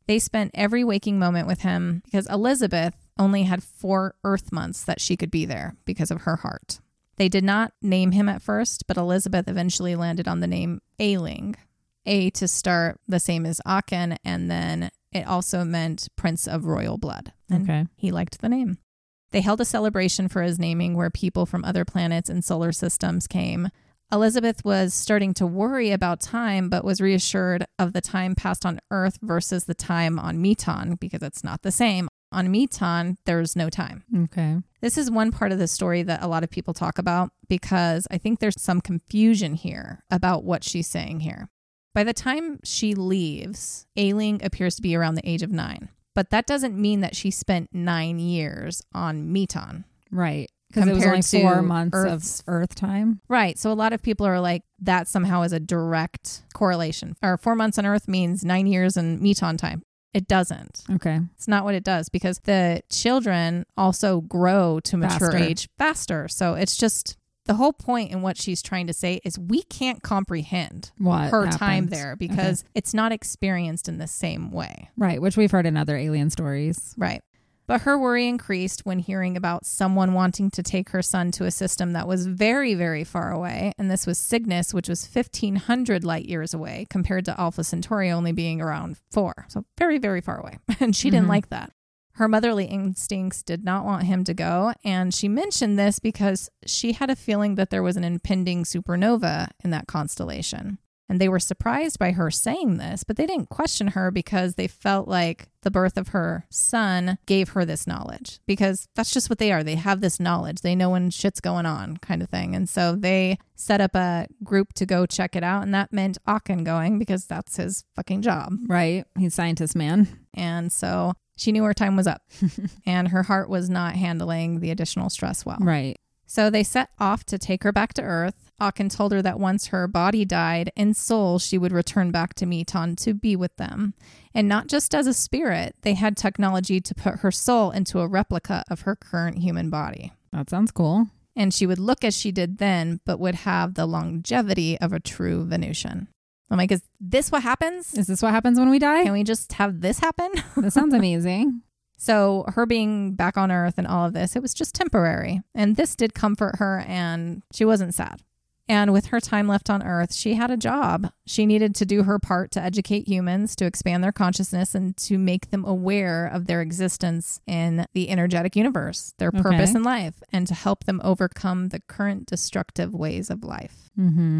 They spent every waking moment with him because Elizabeth only had 4 Earth months that she could be there because of her heart. They did not name him at first, but Elizabeth eventually landed on the name Ailing. A to start the same as Aachen, and then it also meant Prince of Royal Blood. And he liked the name. They held a celebration for his naming where people from other planets and solar systems came. Elizabeth was starting to worry about time, but was reassured of the time passed on Earth versus the time on Meton, because it's not the same. On Meton, there's no time. Okay. This is one part of the story that a lot of people talk about because I think there's some confusion here about what she's saying here. By the time she leaves, Ailing appears to be around the age of 9. But that doesn't mean that she spent 9 years on Meton. Right. Because it was only 4 months Earth's of Earth time. Right. So a lot of people are like, that somehow is a direct correlation. Or 4 months on Earth means 9 years in Meton time. It doesn't. Okay. It's not what it does because the children also grow to mature age faster. So it's just the whole point in what she's trying to say is we can't comprehend her time there because it's not experienced in the same way. Right. Which we've heard in other alien stories. Right. But her worry increased when hearing about someone wanting to take her son to a system that was very, very far away. And this was Cygnus, which was 1,500 light years away compared to Alpha Centauri only being around 4. So very, very far away. And she didn't like that. Her motherly instincts did not want him to go. And she mentioned this because she had a feeling that there was an impending supernova in that constellation. And they were surprised by her saying this, but they didn't question her because they felt like the birth of her son gave her this knowledge because that's just what they are. They have this knowledge. They know when shit's going on kind of thing. And so they set up a group to go check it out. And that meant Aachen going because that's his fucking job. Right. He's scientist man. And so she knew her time was up and her heart was not handling the additional stress well. Right. So they set off to take her back to Earth. Aachen told her that once her body died, in soul, she would return back to Meton to be with them. And not just as a spirit, they had technology to put her soul into a replica of her current human body. That sounds cool. And she would look as she did then, but would have the longevity of a true Venusian. I'm like, is this what happens? Is this what happens when we die? Can we just have this happen? That sounds amazing. So her being back on Earth and all of this, it was just temporary. And this did comfort her and she wasn't sad. And with her time left on Earth, she had a job. She needed to do her part to educate humans, to expand their consciousness, and to make them aware of their existence in the energetic universe, their purpose in life, and to help them overcome the current destructive ways of life.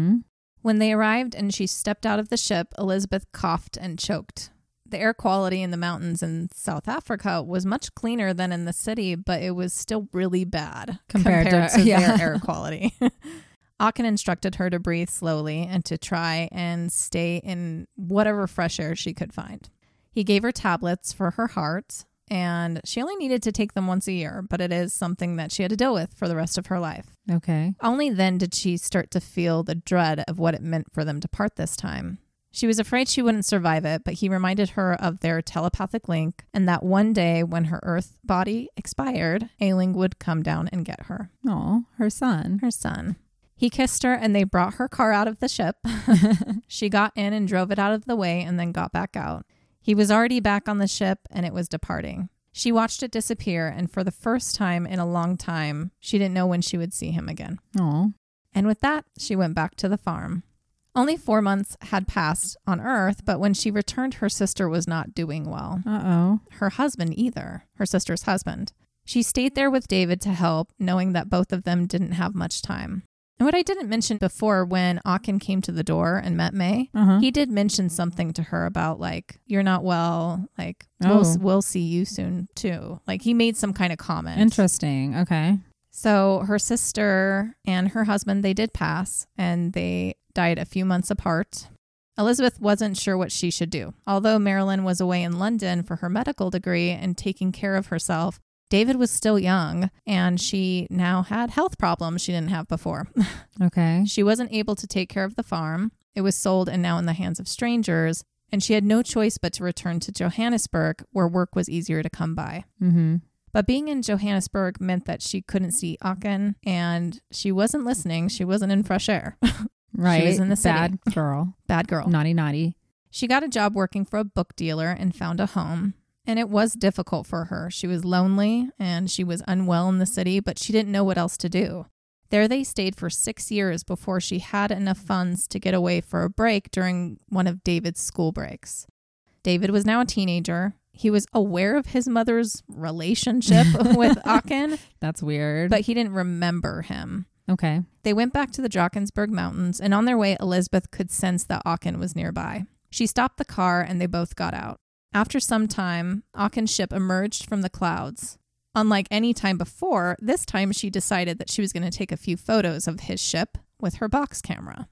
When they arrived and she stepped out of the ship, Elizabeth coughed and choked. The air quality in the mountains in South Africa was much cleaner than in the city, but it was still really bad compared to their air quality. Aachen instructed her to breathe slowly and to try and stay in whatever fresh air she could find. He gave her tablets for her heart, and she only needed to take them once a year, but it is something that she had to deal with for the rest of her life. Okay. Only then did she start to feel the dread of what it meant for them to part this time. She was afraid she wouldn't survive it, but he reminded her of their telepathic link and that one day when her Earth body expired, Ailing would come down and get her. Oh, her son. Her son. He kissed her and they brought her car out of the ship. She got in and drove it out of the way and then got back out. He was already back on the ship and it was departing. She watched it disappear, and for the first time in a long time, she didn't know when she would see him again. Oh. And with that, she went back to the farm. Only 4 months had passed on Earth, but when she returned, her sister was not doing well. Uh-oh. Her husband either, her sister's husband. She stayed there with David to help, knowing that both of them didn't have much time. And what I didn't mention before, when Aachen came to the door and met May, he did mention something to her about, like, you're not well, like, we'll see you soon too. Like, he made some kind of comment. Interesting. Okay. So her sister and her husband, they did pass, and they died a few months apart. Elizabeth wasn't sure what she should do. Although Marilyn was away in London for her medical degree and taking care of herself, David was still young, and she now had health problems she didn't have before. Okay. She wasn't able to take care of the farm. It was sold and now in the hands of strangers, and she had no choice but to return to Johannesburg, where work was easier to come by. But being in Johannesburg meant that she couldn't see Aachen, and she wasn't listening. She wasn't in fresh air. Right. She was in the city. Bad girl. Bad girl. Naughty, naughty. She got a job working for a book dealer and found a home. And it was difficult for her. She was lonely and she was unwell in the city, but she didn't know what else to do. There they stayed for 6 years before she had enough funds to get away for a break during one of David's school breaks. David was now a teenager. He was aware of his mother's relationship with Aachen. That's weird. But he didn't remember him. Okay. They went back to the Drakensberg Mountains, and on their way, Elizabeth could sense that Aachen was nearby. She stopped the car, and they both got out. After some time, Aachen's ship emerged from the clouds. Unlike any time before, this time she decided that she was going to take a few photos of his ship with her box camera.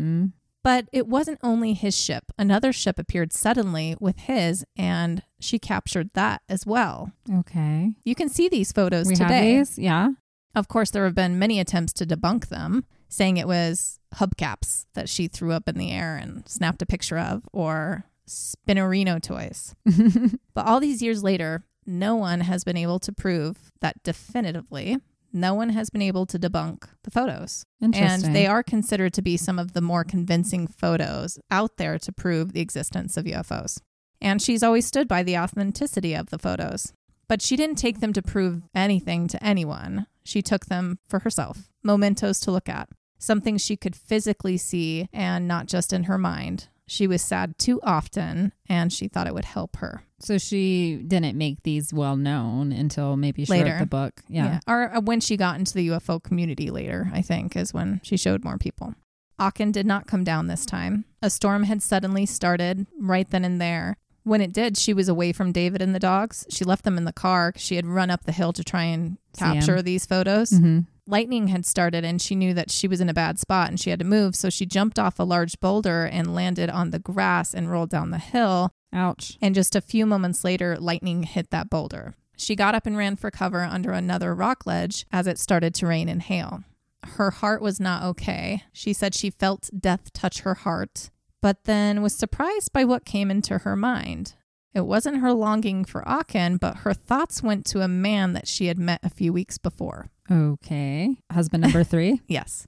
But it wasn't only his ship. Another ship appeared suddenly with his, and she captured that as well. Okay. You can see these photos we today. Have these? Yeah. Of course, there have been many attempts to debunk them, saying it was hubcaps that she threw up in the air and snapped a picture of, or Spinnerino toys. But all these years later, no one has been able to prove that definitively. No one has been able to debunk the photos. Interesting. And they are considered to be some of the more convincing photos out there to prove the existence of UFOs. And she's always stood by the authenticity of the photos. But she didn't take them to prove anything to anyone. She took them for herself, mementos to look at, something she could physically see and not just in her mind. She was sad too often, and she thought it would help her. So she didn't make these well known until maybe she wrote the book. Yeah. Or when she got into the UFO community later, I think, is when she showed more people. Aachen did not come down this time. A storm had suddenly started right then and there. When it did, she was away from David and the dogs. She left them in the car because she had run up the hill to try and capture these photos. Mm-hmm. Lightning had started and she knew that she was in a bad spot and she had to move. So she jumped off a large boulder and landed on the grass and rolled down the hill. Ouch. And just a few moments later, lightning hit that boulder. She got up and ran for cover under another rock ledge as it started to rain and hail. Her heart was not okay. She said she felt death touch her heart, but then was surprised by what came into her mind. It wasn't her longing for Aachen, but her thoughts went to a man that she had met a few weeks before. Okay. Husband number 3? Yes.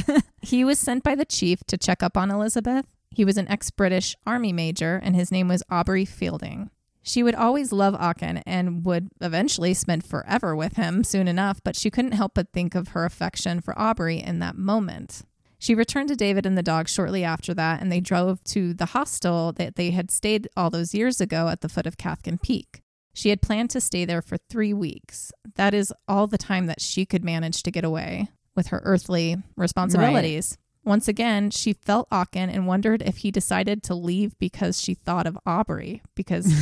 He was sent by the chief to check up on Elizabeth. He was an ex-British army major, and his name was Aubrey Fielding. She would always love Aachen and would eventually spend forever with him soon enough, but she couldn't help but think of her affection for Aubrey in that moment. She returned to David and the dog shortly after that, and they drove to the hostel that they had stayed all those years ago at the foot of Cathkin Peak. She had planned to stay there for 3 weeks. That is all the time that she could manage to get away with her earthly responsibilities. Right. Once again, she felt Aachen and wondered if he decided to leave because she thought of Aubrey, because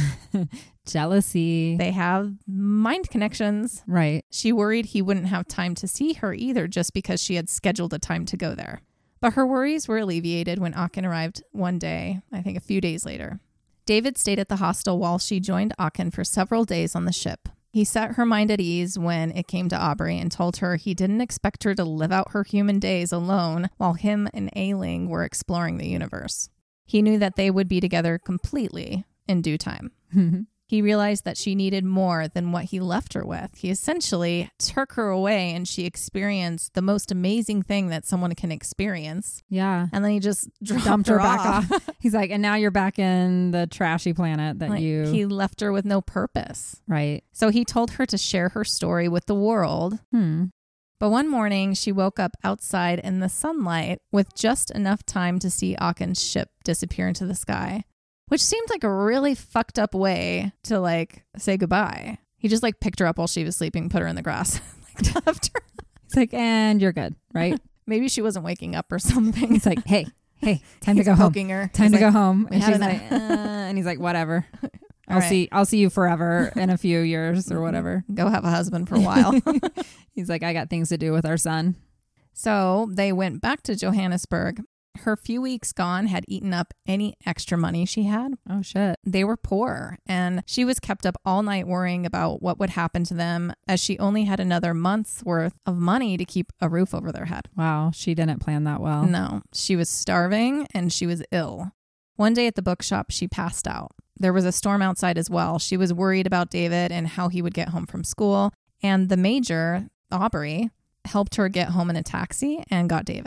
jealousy. They have mind connections. Right. She worried he wouldn't have time to see her either just because she had scheduled a time to go there. But her worries were alleviated when Aachen arrived one day, I think a few days later. David stayed at the hostel while she joined Aachen for several days on the ship. He set her mind at ease when it came to Aubrey and told her he didn't expect her to live out her human days alone while him and Ailing were exploring the universe. He knew that they would be together completely in due time. He realized that she needed more than what he left her with. He essentially took her away and she experienced the most amazing thing that someone can experience. Yeah. And then he just dumped her back off. He's like, and now you're back in the trashy planet that He left her with no purpose. Right. So he told her to share her story with the world. But one morning she woke up outside in the sunlight with just enough time to see Aachen's ship disappear into the sky. Which seemed like a really fucked up way to say goodbye. He just picked her up while she was sleeping, put her in the grass, left her. He's like, and you're good, right? Maybe she wasn't waking up or something. He's like, hey, time to go home. Her. Time to go home. And she's like, and he's like, whatever. I'll see you forever in a few years or whatever. Go have a husband for a while. He's like, I got things to do with our son. So they went back to Johannesburg. Her few weeks gone had eaten up any extra money she had. Oh, shit. They were poor, and she was kept up all night worrying about what would happen to them as she only had another month's worth of money to keep a roof over their head. Wow, she didn't plan that well. No, she was starving and she was ill. One day at the bookshop, she passed out. There was a storm outside as well. She was worried about David and how he would get home from school, and the major, Aubrey, helped her get home in a taxi and got David.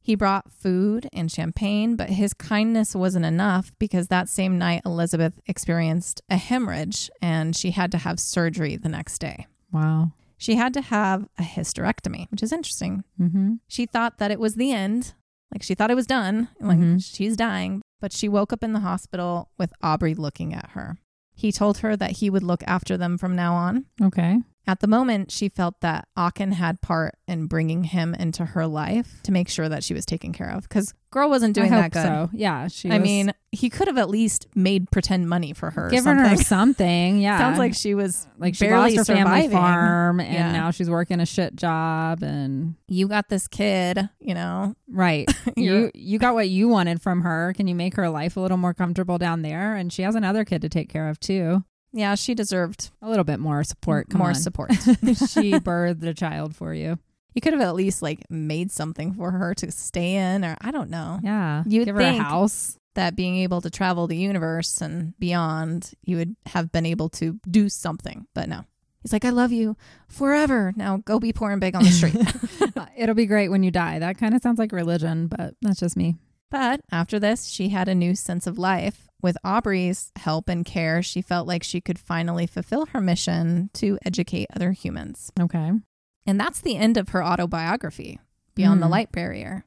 He brought food and champagne, but his kindness wasn't enough because that same night, Elizabeth experienced a hemorrhage and she had to have surgery the next day. Wow. She had to have a hysterectomy, which is interesting. Mm-hmm. She thought that it was the end. Like she thought it was done. Like she's dying. But she woke up in the hospital with Aubrey looking at her. He told her that he would look after them from now on. Okay. At the moment, she felt that Aachen had part in bringing him into her life to make sure that she was taken care of. Because girl wasn't doing that good. So. Yeah. I mean, he could have at least made pretend money for her. Given her something. Yeah. Sounds like she was like she barely lost her family surviving. farm and now she's working a shit job and you got this kid, you know. Right. you got what you wanted from her. Can you make her life a little more comfortable down there? And she has another kid to take care of too. Yeah, she deserved a little bit more support. Support. She birthed a child for you. You could have at least like made something for her to stay in, or I don't know. Yeah. You'd give her a house. That being able to travel the universe and beyond, you would have been able to do something. But no. He's like, I love you forever. Now go be poor and beg on the street. It'll be great when you die. That kind of sounds like religion, but that's just me. But after this, she had a new sense of life. With Aubrey's help and care, she felt like she could finally fulfill her mission to educate other humans. Okay. And that's the end of her autobiography, Beyond the Light Barrier.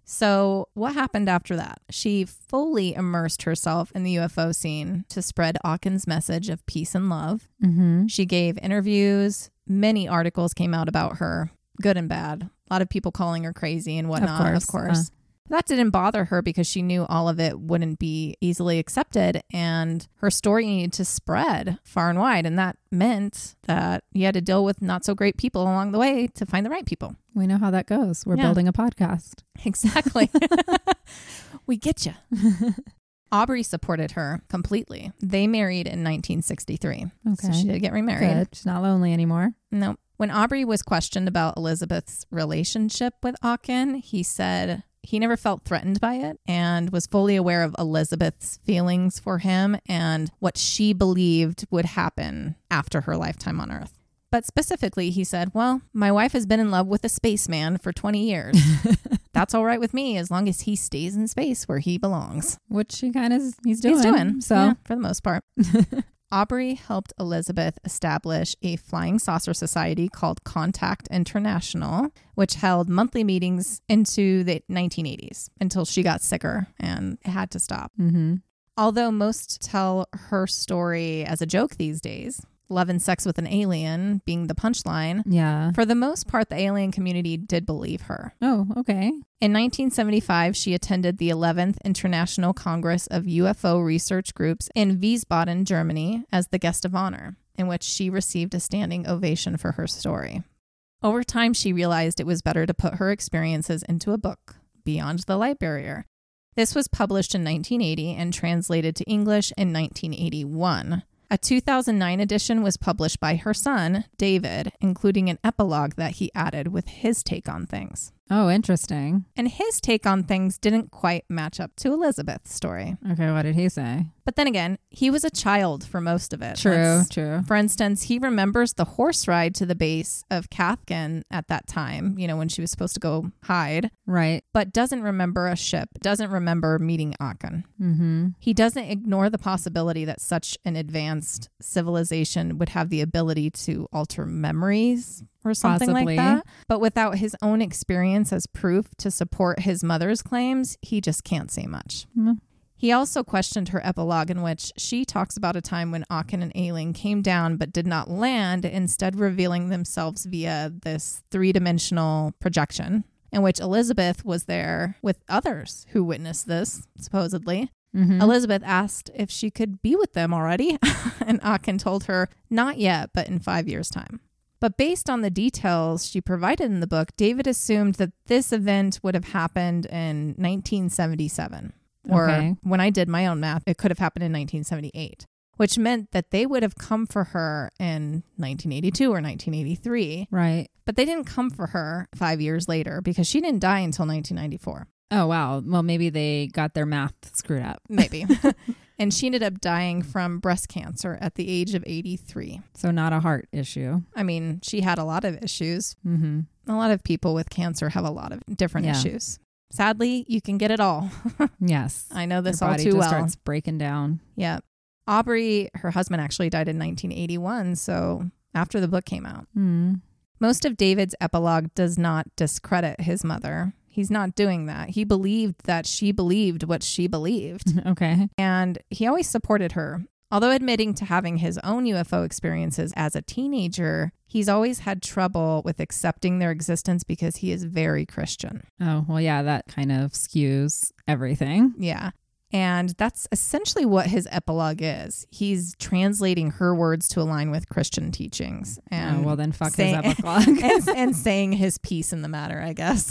So what happened after that? She fully immersed herself in the UFO scene to spread Aachen's message of peace and love. Mm-hmm. She gave interviews. Many articles came out about her, good and bad. A lot of people calling her crazy and whatnot, of course. That didn't bother her because she knew all of it wouldn't be easily accepted and her story needed to spread far and wide. And that meant that you had to deal with not so great people along the way to find the right people. We know how that goes. We're building a podcast. Exactly. We get you. Aubrey supported her completely. They married in 1963. Okay. So she did get remarried. Good. She's not lonely anymore. No. When Aubrey was questioned about Elizabeth's relationship with Aachen, he said he never felt threatened by it and was fully aware of Elizabeth's feelings for him and what she believed would happen after her lifetime on Earth. But specifically, he said, well, my wife has been in love with a spaceman for 20 years. That's all right with me as long as he stays in space where he belongs. Which he's doing. So yeah, for the most part. Aubrey helped Elizabeth establish a flying saucer society called Contact International, which held monthly meetings into the 1980s until she got sicker and it had to stop. Mm-hmm. Although most tell her story as a joke these days, love and sex with an alien being the punchline. Yeah. For the most part, the alien community did believe her. Oh, okay. In 1975, she attended the 11th International Congress of UFO Research Groups in Wiesbaden, Germany, as the guest of honor, in which she received a standing ovation for her story. Over time, she realized it was better to put her experiences into a book, Beyond the Light Barrier. This was published in 1980 and translated to English in 1981. A 2009 edition was published by her son, David, including an epilogue that he added with his take on things. Oh, interesting. And his take on things didn't quite match up to Elizabeth's story. Okay, what did he say? But then again, he was a child for most of it. True. For instance, he remembers the horse ride to the base of Kathkin at that time, when she was supposed to go hide. Right. But doesn't remember a ship, doesn't remember meeting Aachen. Mm-hmm. He doesn't ignore the possibility that such an advanced civilization would have the ability to alter memories or something Possibly. like that. But without his own experience as proof to support his mother's claims, he just can't say much. Mm-hmm. He also questioned her epilogue in which she talks about a time when Aachen and Ailing came down but did not land, instead revealing themselves via this three-dimensional projection, in which Elizabeth was there with others who witnessed this, supposedly. Mm-hmm. Elizabeth asked if she could be with them already, and Aachen told her, not yet, but in 5 years' time. But based on the details she provided in the book, David assumed that this event would have happened in 1977. Or when I did my own math, it could have happened in 1978, which meant that they would have come for her in 1982 or 1983. Right. But they didn't come for her 5 years later because she didn't die until 1994. Oh, wow. Well, maybe they got their math screwed up. Maybe. And she ended up dying from breast cancer at the age of 83. So not a heart issue. I mean, she had a lot of issues. Mm-hmm. A lot of people with cancer have a lot of different issues. Sadly, you can get it all. Yes. I know this Your all body too just well. starts breaking down. Yeah. Aubrey, her husband, actually died in 1981, so after the book came out. Mm. Most of David's epilogue does not discredit his mother. He's not doing that. He believed that she believed what she believed. Okay. And he always supported her. Although admitting to having his own UFO experiences as a teenager, he's always had trouble with accepting their existence because he is very Christian. Oh, well, yeah, that kind of skews everything. Yeah. And that's essentially what his epilogue is. He's translating her words to align with Christian teachings. And well, then fuck his epilogue. and saying his piece in the matter, I guess.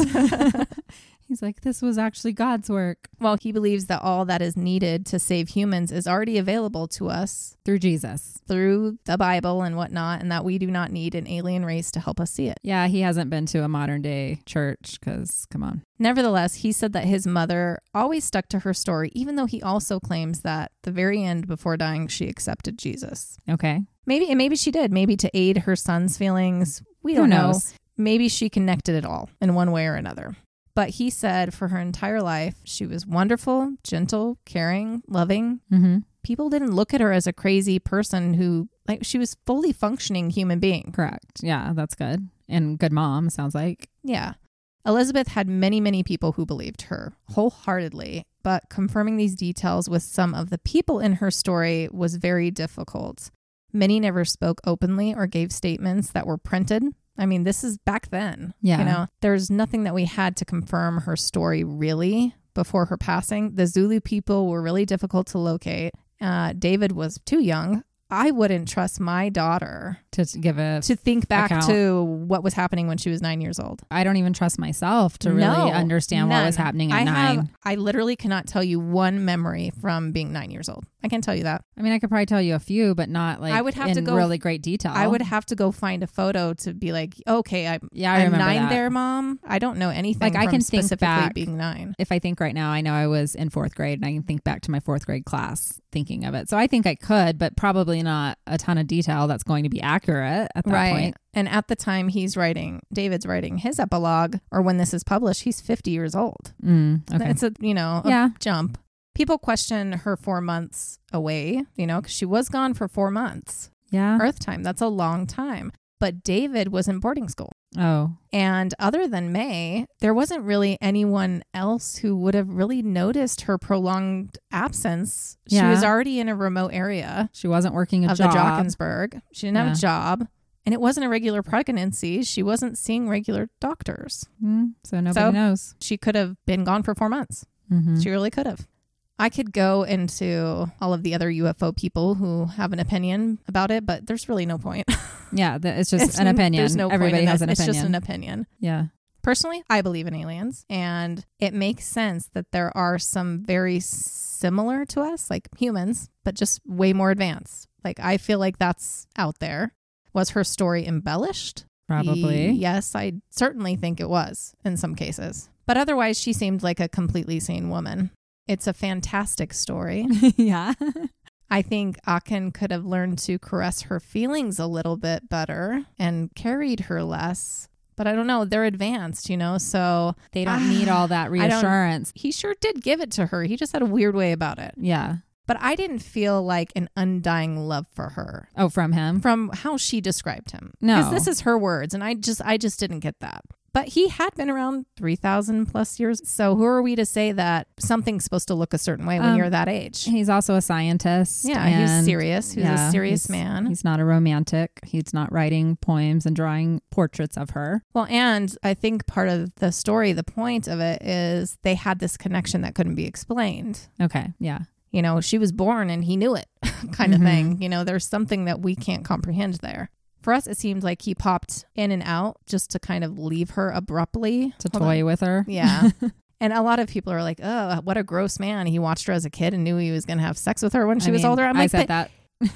He's like, this was actually God's work. Well, he believes that all that is needed to save humans is already available to us Through Jesus. through the Bible and whatnot, and that we do not need an alien race to help us see it. Yeah, he hasn't been to a modern day church because, come on. Nevertheless, he said that his mother always stuck to her story, even though he also claims that the very end before dying, she accepted Jesus. Okay. Maybe she did. Maybe to aid her son's feelings. We don't know. Maybe she connected it all in one way or another. But he said for her entire life, she was wonderful, gentle, caring, loving. Mm-hmm. People didn't look at her as a crazy person who, like, she was fully functioning human being. Correct. Yeah, that's good. And good mom, sounds like. Yeah. Elizabeth had many, many people who believed her wholeheartedly, but confirming these details with some of the people in her story was very difficult. Many never spoke openly or gave statements that were printed. I mean, this is back then. Yeah. You know, there's nothing that we had to confirm her story really before her passing. The Zulu people were really difficult to locate. David was too young. I wouldn't trust my daughter to give a to think back account. to what was happening when she was 9 years old. I don't even trust myself to really understand what was happening at 9. I literally cannot tell you one memory from being 9 years old. I can tell you that. I mean, I could probably tell you a few, but not like I would have to go really great detail. I would have to go find a photo to be like, okay, I'm remember 9 that. there, Mom. I don't know anything. Like, I from can think specifically back. being 9. If I think right now, I know I was in 4th grade and I can think back to my 4th grade class thinking of it. So I think I could, but probably not a ton of detail that's going to be accurate at that point. And at the time David's writing his epilogue, or when this is published, he's 50 years old. Okay. It's a jump. People question her 4 months away, because she was gone for 4 months. Yeah. Earth time. That's a long time. But David was in boarding school. Oh. And other than May, there wasn't really anyone else who would have really noticed her prolonged absence. She was already in a remote area. She wasn't working of job. the Drakensberg. She didn't have a job. And it wasn't a regular pregnancy. She wasn't seeing regular doctors. So nobody knows. She could have been gone for 4 months. Mm-hmm. She really could have. I could go into all of the other UFO people who have an opinion about it, but there's really no point. Yeah, it's just an opinion. There's no Everybody point in has that. an opinion. It's just an opinion. Yeah. Personally, I believe in aliens, and it makes sense that there are some very similar to us, like humans, but just way more advanced. Like, I feel like that's out there. Was her story embellished? Probably. Yes, I certainly think it was in some cases. But otherwise, she seemed like a completely sane woman. It's a fantastic story. Yeah. I think Akin could have learned to caress her feelings a little bit better and carried her less. But I don't know. They're advanced, so they don't need all that reassurance. He sure did give it to her. He just had a weird way about it. Yeah. But I didn't feel like an undying love for her. Oh, from him? From how she described him. No. Because this is her words, and I just didn't get that. But he had been around 3,000 plus years. So who are we to say that something's supposed to look a certain way when you're that age? He's also a scientist. Yeah, he's serious. He's a serious man. He's not a romantic. He's not writing poems and drawing portraits of her. Well, and I think part of the story, the point of it is they had this connection that couldn't be explained. Okay, yeah. She was born and he knew it kind of thing. There's something that we can't comprehend there. For us, it seemed like he popped in and out just to kind of leave her abruptly. To toy with her. Yeah. And a lot of people are like, oh, what a gross man. He watched her as a kid and knew he was going to have sex with her when she was older. I'm like, I said that.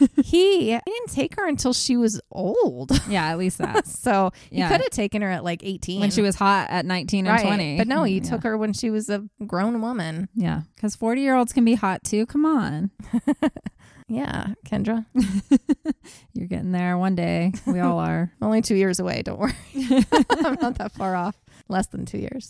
He didn't take her until she was old. Yeah, at least that. So he could have taken her at like 18. When she was hot at 19 and 20. But no, he took her when she was a grown woman. Yeah, because 40-year-olds can be hot too. Come on. Yeah, Kendra. You're getting there one day. We all are. Only 2 years away. Don't worry. I'm not that far off. Less than 2 years.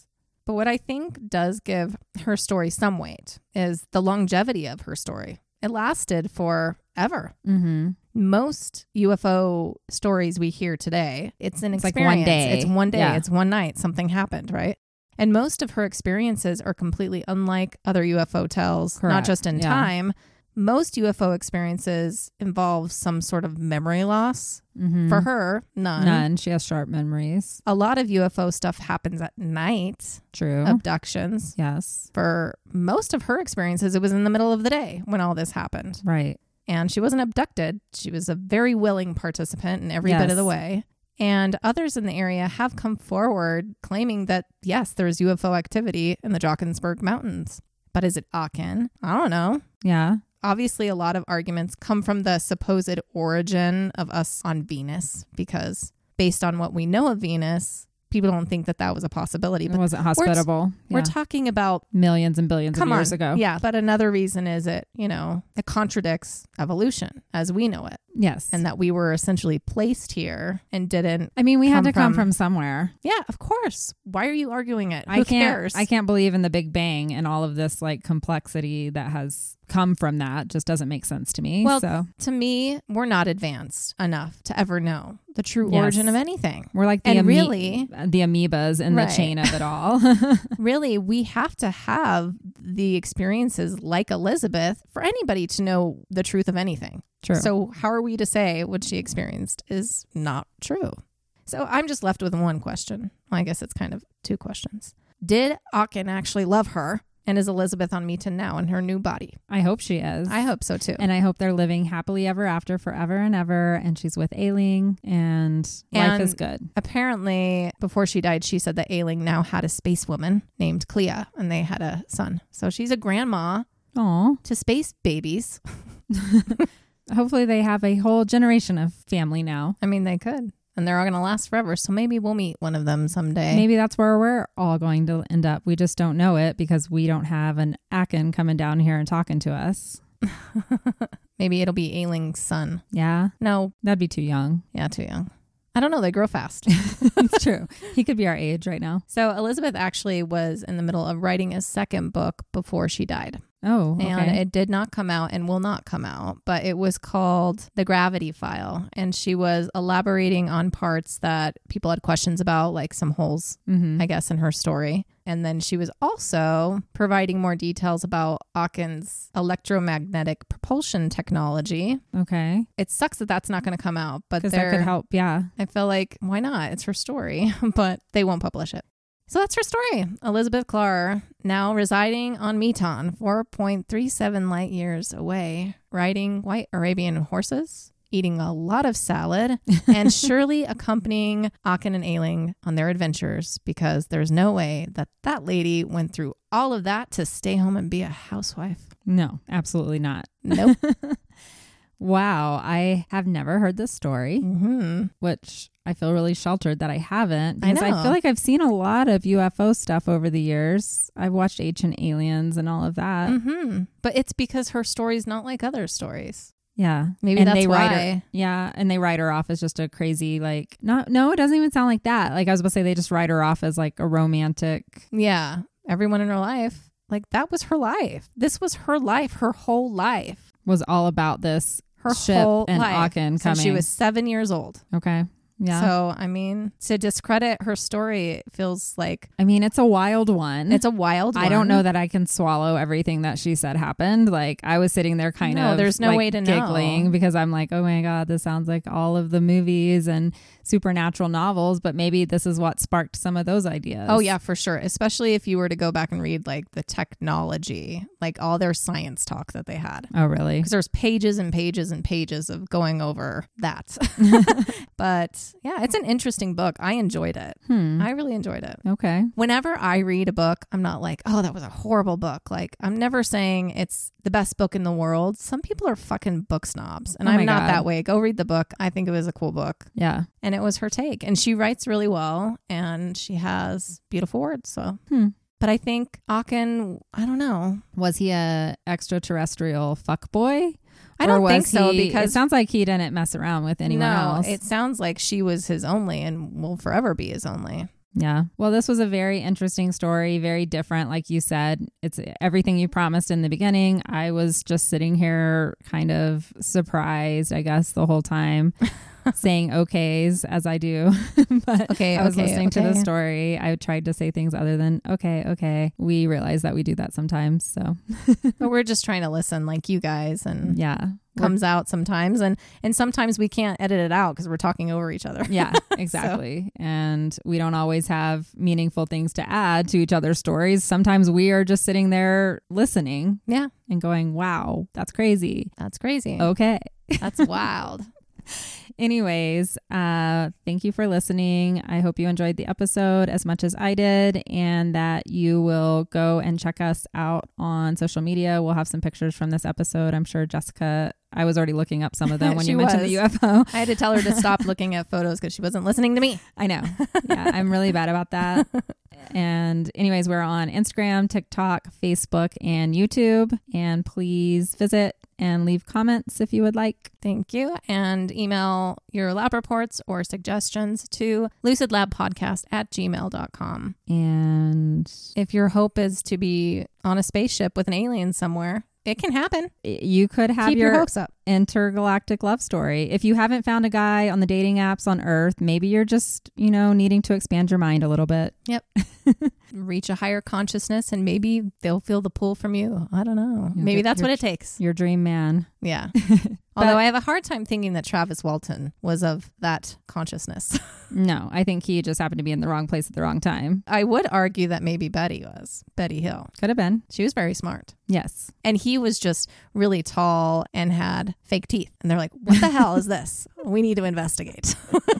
But what I think does give her story some weight is the longevity of her story. It lasted forever. Mm-hmm. Most UFO stories we hear today, it's an experience. Like one day. It's one day. Yeah. It's one night. Something happened, right? And most of her experiences are completely unlike other UFO tales, Correct. not just in Yeah. time. Most UFO experiences involve some sort of memory loss. Mm-hmm. For her, none. None. She has sharp memories. A lot of UFO stuff happens at night, True. abductions. Yes. For most of her experiences, it was in the middle of the day when all this happened. Right. And she wasn't abducted. She was a very willing participant in every bit of the way. And others in the area have come forward claiming that, yes, there's UFO activity in the Drakensberg Mountains. But is it Aken? I don't know. Yeah. Obviously, a lot of arguments come from the supposed origin of us on Venus, because based on what we know of Venus, people don't think that that was a possibility. It But wasn't hospitable. we're talking about millions and billions of years ago. Yeah. But another reason is it contradicts evolution as we know it. Yes. And that we were essentially placed here and didn't. I mean, we had to come from from somewhere. Yeah, of course. Why are you arguing it? I Who can't. cares? I can't believe in the Big Bang and all of this like complexity that has come from that. Just doesn't make sense to me. Well, so to me, we're not advanced enough to ever know the true Yes. origin of anything. we're like the And really, the amoebas in Right. the chain of it all. really, we have to have the experiences like Elizabeth for anybody to know the truth of anything. True. So how are we to say what she experienced is not true? So I'm just left with one question. Well, I guess it's kind of two questions. Did Aken actually love her? And is Elizabeth on Meton now in her new body? I hope she is. I hope so too. And I hope they're living happily ever after, forever and ever. And she's with Ailing, and life is good. Apparently, before she died, she said that Ailing now had a space woman named Clea, and they had a son. So she's a grandma Aw. to space babies. Hopefully they have a whole generation of family now. I mean, they could. And they're all going to last forever. So maybe we'll meet one of them someday. Maybe that's where we're all going to end up. We just don't know it because we don't have an Aken coming down here and talking to us. Maybe it'll be Ailing's son. Yeah. No. That'd be too young. Yeah, too young. I don't know. They grow fast. It's true. He could be our age right now. So Elizabeth actually was in the middle of writing a second book before she died. Oh, okay. And it did not come out and will not come out, but it was called The Gravity File. And she was elaborating on parts that people had questions about, like some holes, I guess, in her story. And then she was also providing more details about Aken's electromagnetic propulsion technology. Okay. It sucks that that's not going to come out, but Because that could help. Yeah. I feel like, why not? It's her story, but they won't publish it. So that's her story. Elizabeth Klarer, now residing on Meton, 4.37 light years away, riding white Arabian horses, eating a lot of salad, and surely accompanying Aken and Ailing on their adventures, because there's no way that that lady went through all of that to stay home and be a housewife. No, absolutely not. Nope. Wow. I have never heard this story, which I feel really sheltered that I haven't, because I know. feel like I've seen a lot of UFO stuff over the years. I've watched Ancient Aliens and all of that. But it's because her story's not like other stories. Yeah. Maybe and that's they write why. her, yeah. And they write her off as just a crazy, like, no, it doesn't even sound like that. Like I was about to say, they just write her off as like a romantic. Yeah. Everyone in her life, like that was her life. This was her life. Her whole life. Was all about this Her ship whole and life. Aken So coming. she was 7 years old. Okay. Yeah. So, I mean, to discredit her story, it feels like I mean, it's a wild one. it's a wild one. I don't know that I can swallow everything that she said happened. Like I was sitting there kind No, of there's no like, way to know. giggling because I'm like, oh my God, this sounds like all of the movies and supernatural novels, but maybe this is what sparked some of those ideas. Oh, yeah, for sure. Especially if you were to go back and read like the technology, like all their science talk that they had. Oh, really? Because there's pages and pages and pages of going over that. But yeah, it's an interesting book. I enjoyed it. I really enjoyed it. Okay. Whenever I read a book, I'm not like, oh, that was a horrible book. Like, I'm never saying it's the best book in the world. Some people are fucking book snobs, and Oh my I'm not God. that way. Go read the book. I think it was a cool book. Yeah. And it was her take. And she writes really well, and she has beautiful words. So, But I think Aken, I don't know. Was he a extraterrestrial fuckboy? I don't Or think was so, he- because it sounds like he didn't mess around with anyone else. it sounds like she was his only and will forever be his only. Yeah. Well, this was a very interesting story, very different. Like you said, it's everything you promised in the beginning. I was just sitting here kind of surprised, I guess, the whole time. Saying okays as I do. But okay, I was listening to the story. I tried to say things other than okay. We realize that we do that sometimes. So but we're just trying to listen like you guys, and yeah, comes out sometimes, and sometimes we can't edit it out because we're talking over each other. Yeah, exactly. And we don't always have meaningful things to add to each other's stories. Sometimes we are just sitting there listening. Yeah. And going, wow, that's crazy. That's crazy. Okay. That's wild. Anyways, thank you for listening. I hope you enjoyed the episode as much as I did, and that you will go and check us out on social media. We'll have some pictures from this episode. I'm sure Jessica, I was already looking up some of them when you mentioned the UFO. I had to tell her to stop looking at photos because she wasn't listening to me. I know. Yeah, I'm really bad about that. And anyways, we're on Instagram, TikTok, Facebook, and YouTube. And please visit and leave comments if you would like. Thank you. And email your lab reports or suggestions to lucidlabpodcast@gmail.com. And if your hope is to be on a spaceship with an alien somewhere, it can happen. You could have Keep your hopes up. Intergalactic love story. If you haven't found a guy on the dating apps on Earth, maybe you're just, needing to expand your mind a little bit. Yep. Reach a higher consciousness and maybe they'll feel the pull from you. I don't know. Maybe that's what it takes. Your dream man. Yeah. Although I have a hard time thinking that Travis Walton was of that consciousness. No, I think he just happened to be in the wrong place at the wrong time. I would argue that maybe Betty was. Betty Hill. Could have been. She was very smart. Yes. And he was just really tall and had fake teeth. And they're like, what the hell is this? We need to investigate.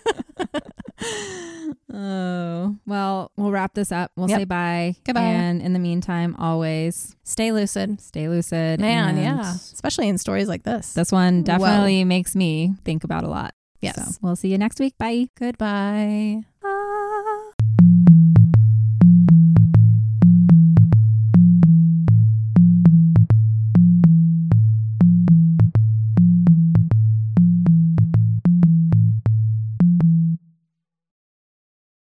Oh, well, we'll wrap this up. We'll say bye. Goodbye. And in the meantime, always stay lucid. Stay lucid. Man, yeah. Especially in stories like this. This one definitely makes me think about a lot. Yes. So we'll see you next week. Bye. Goodbye.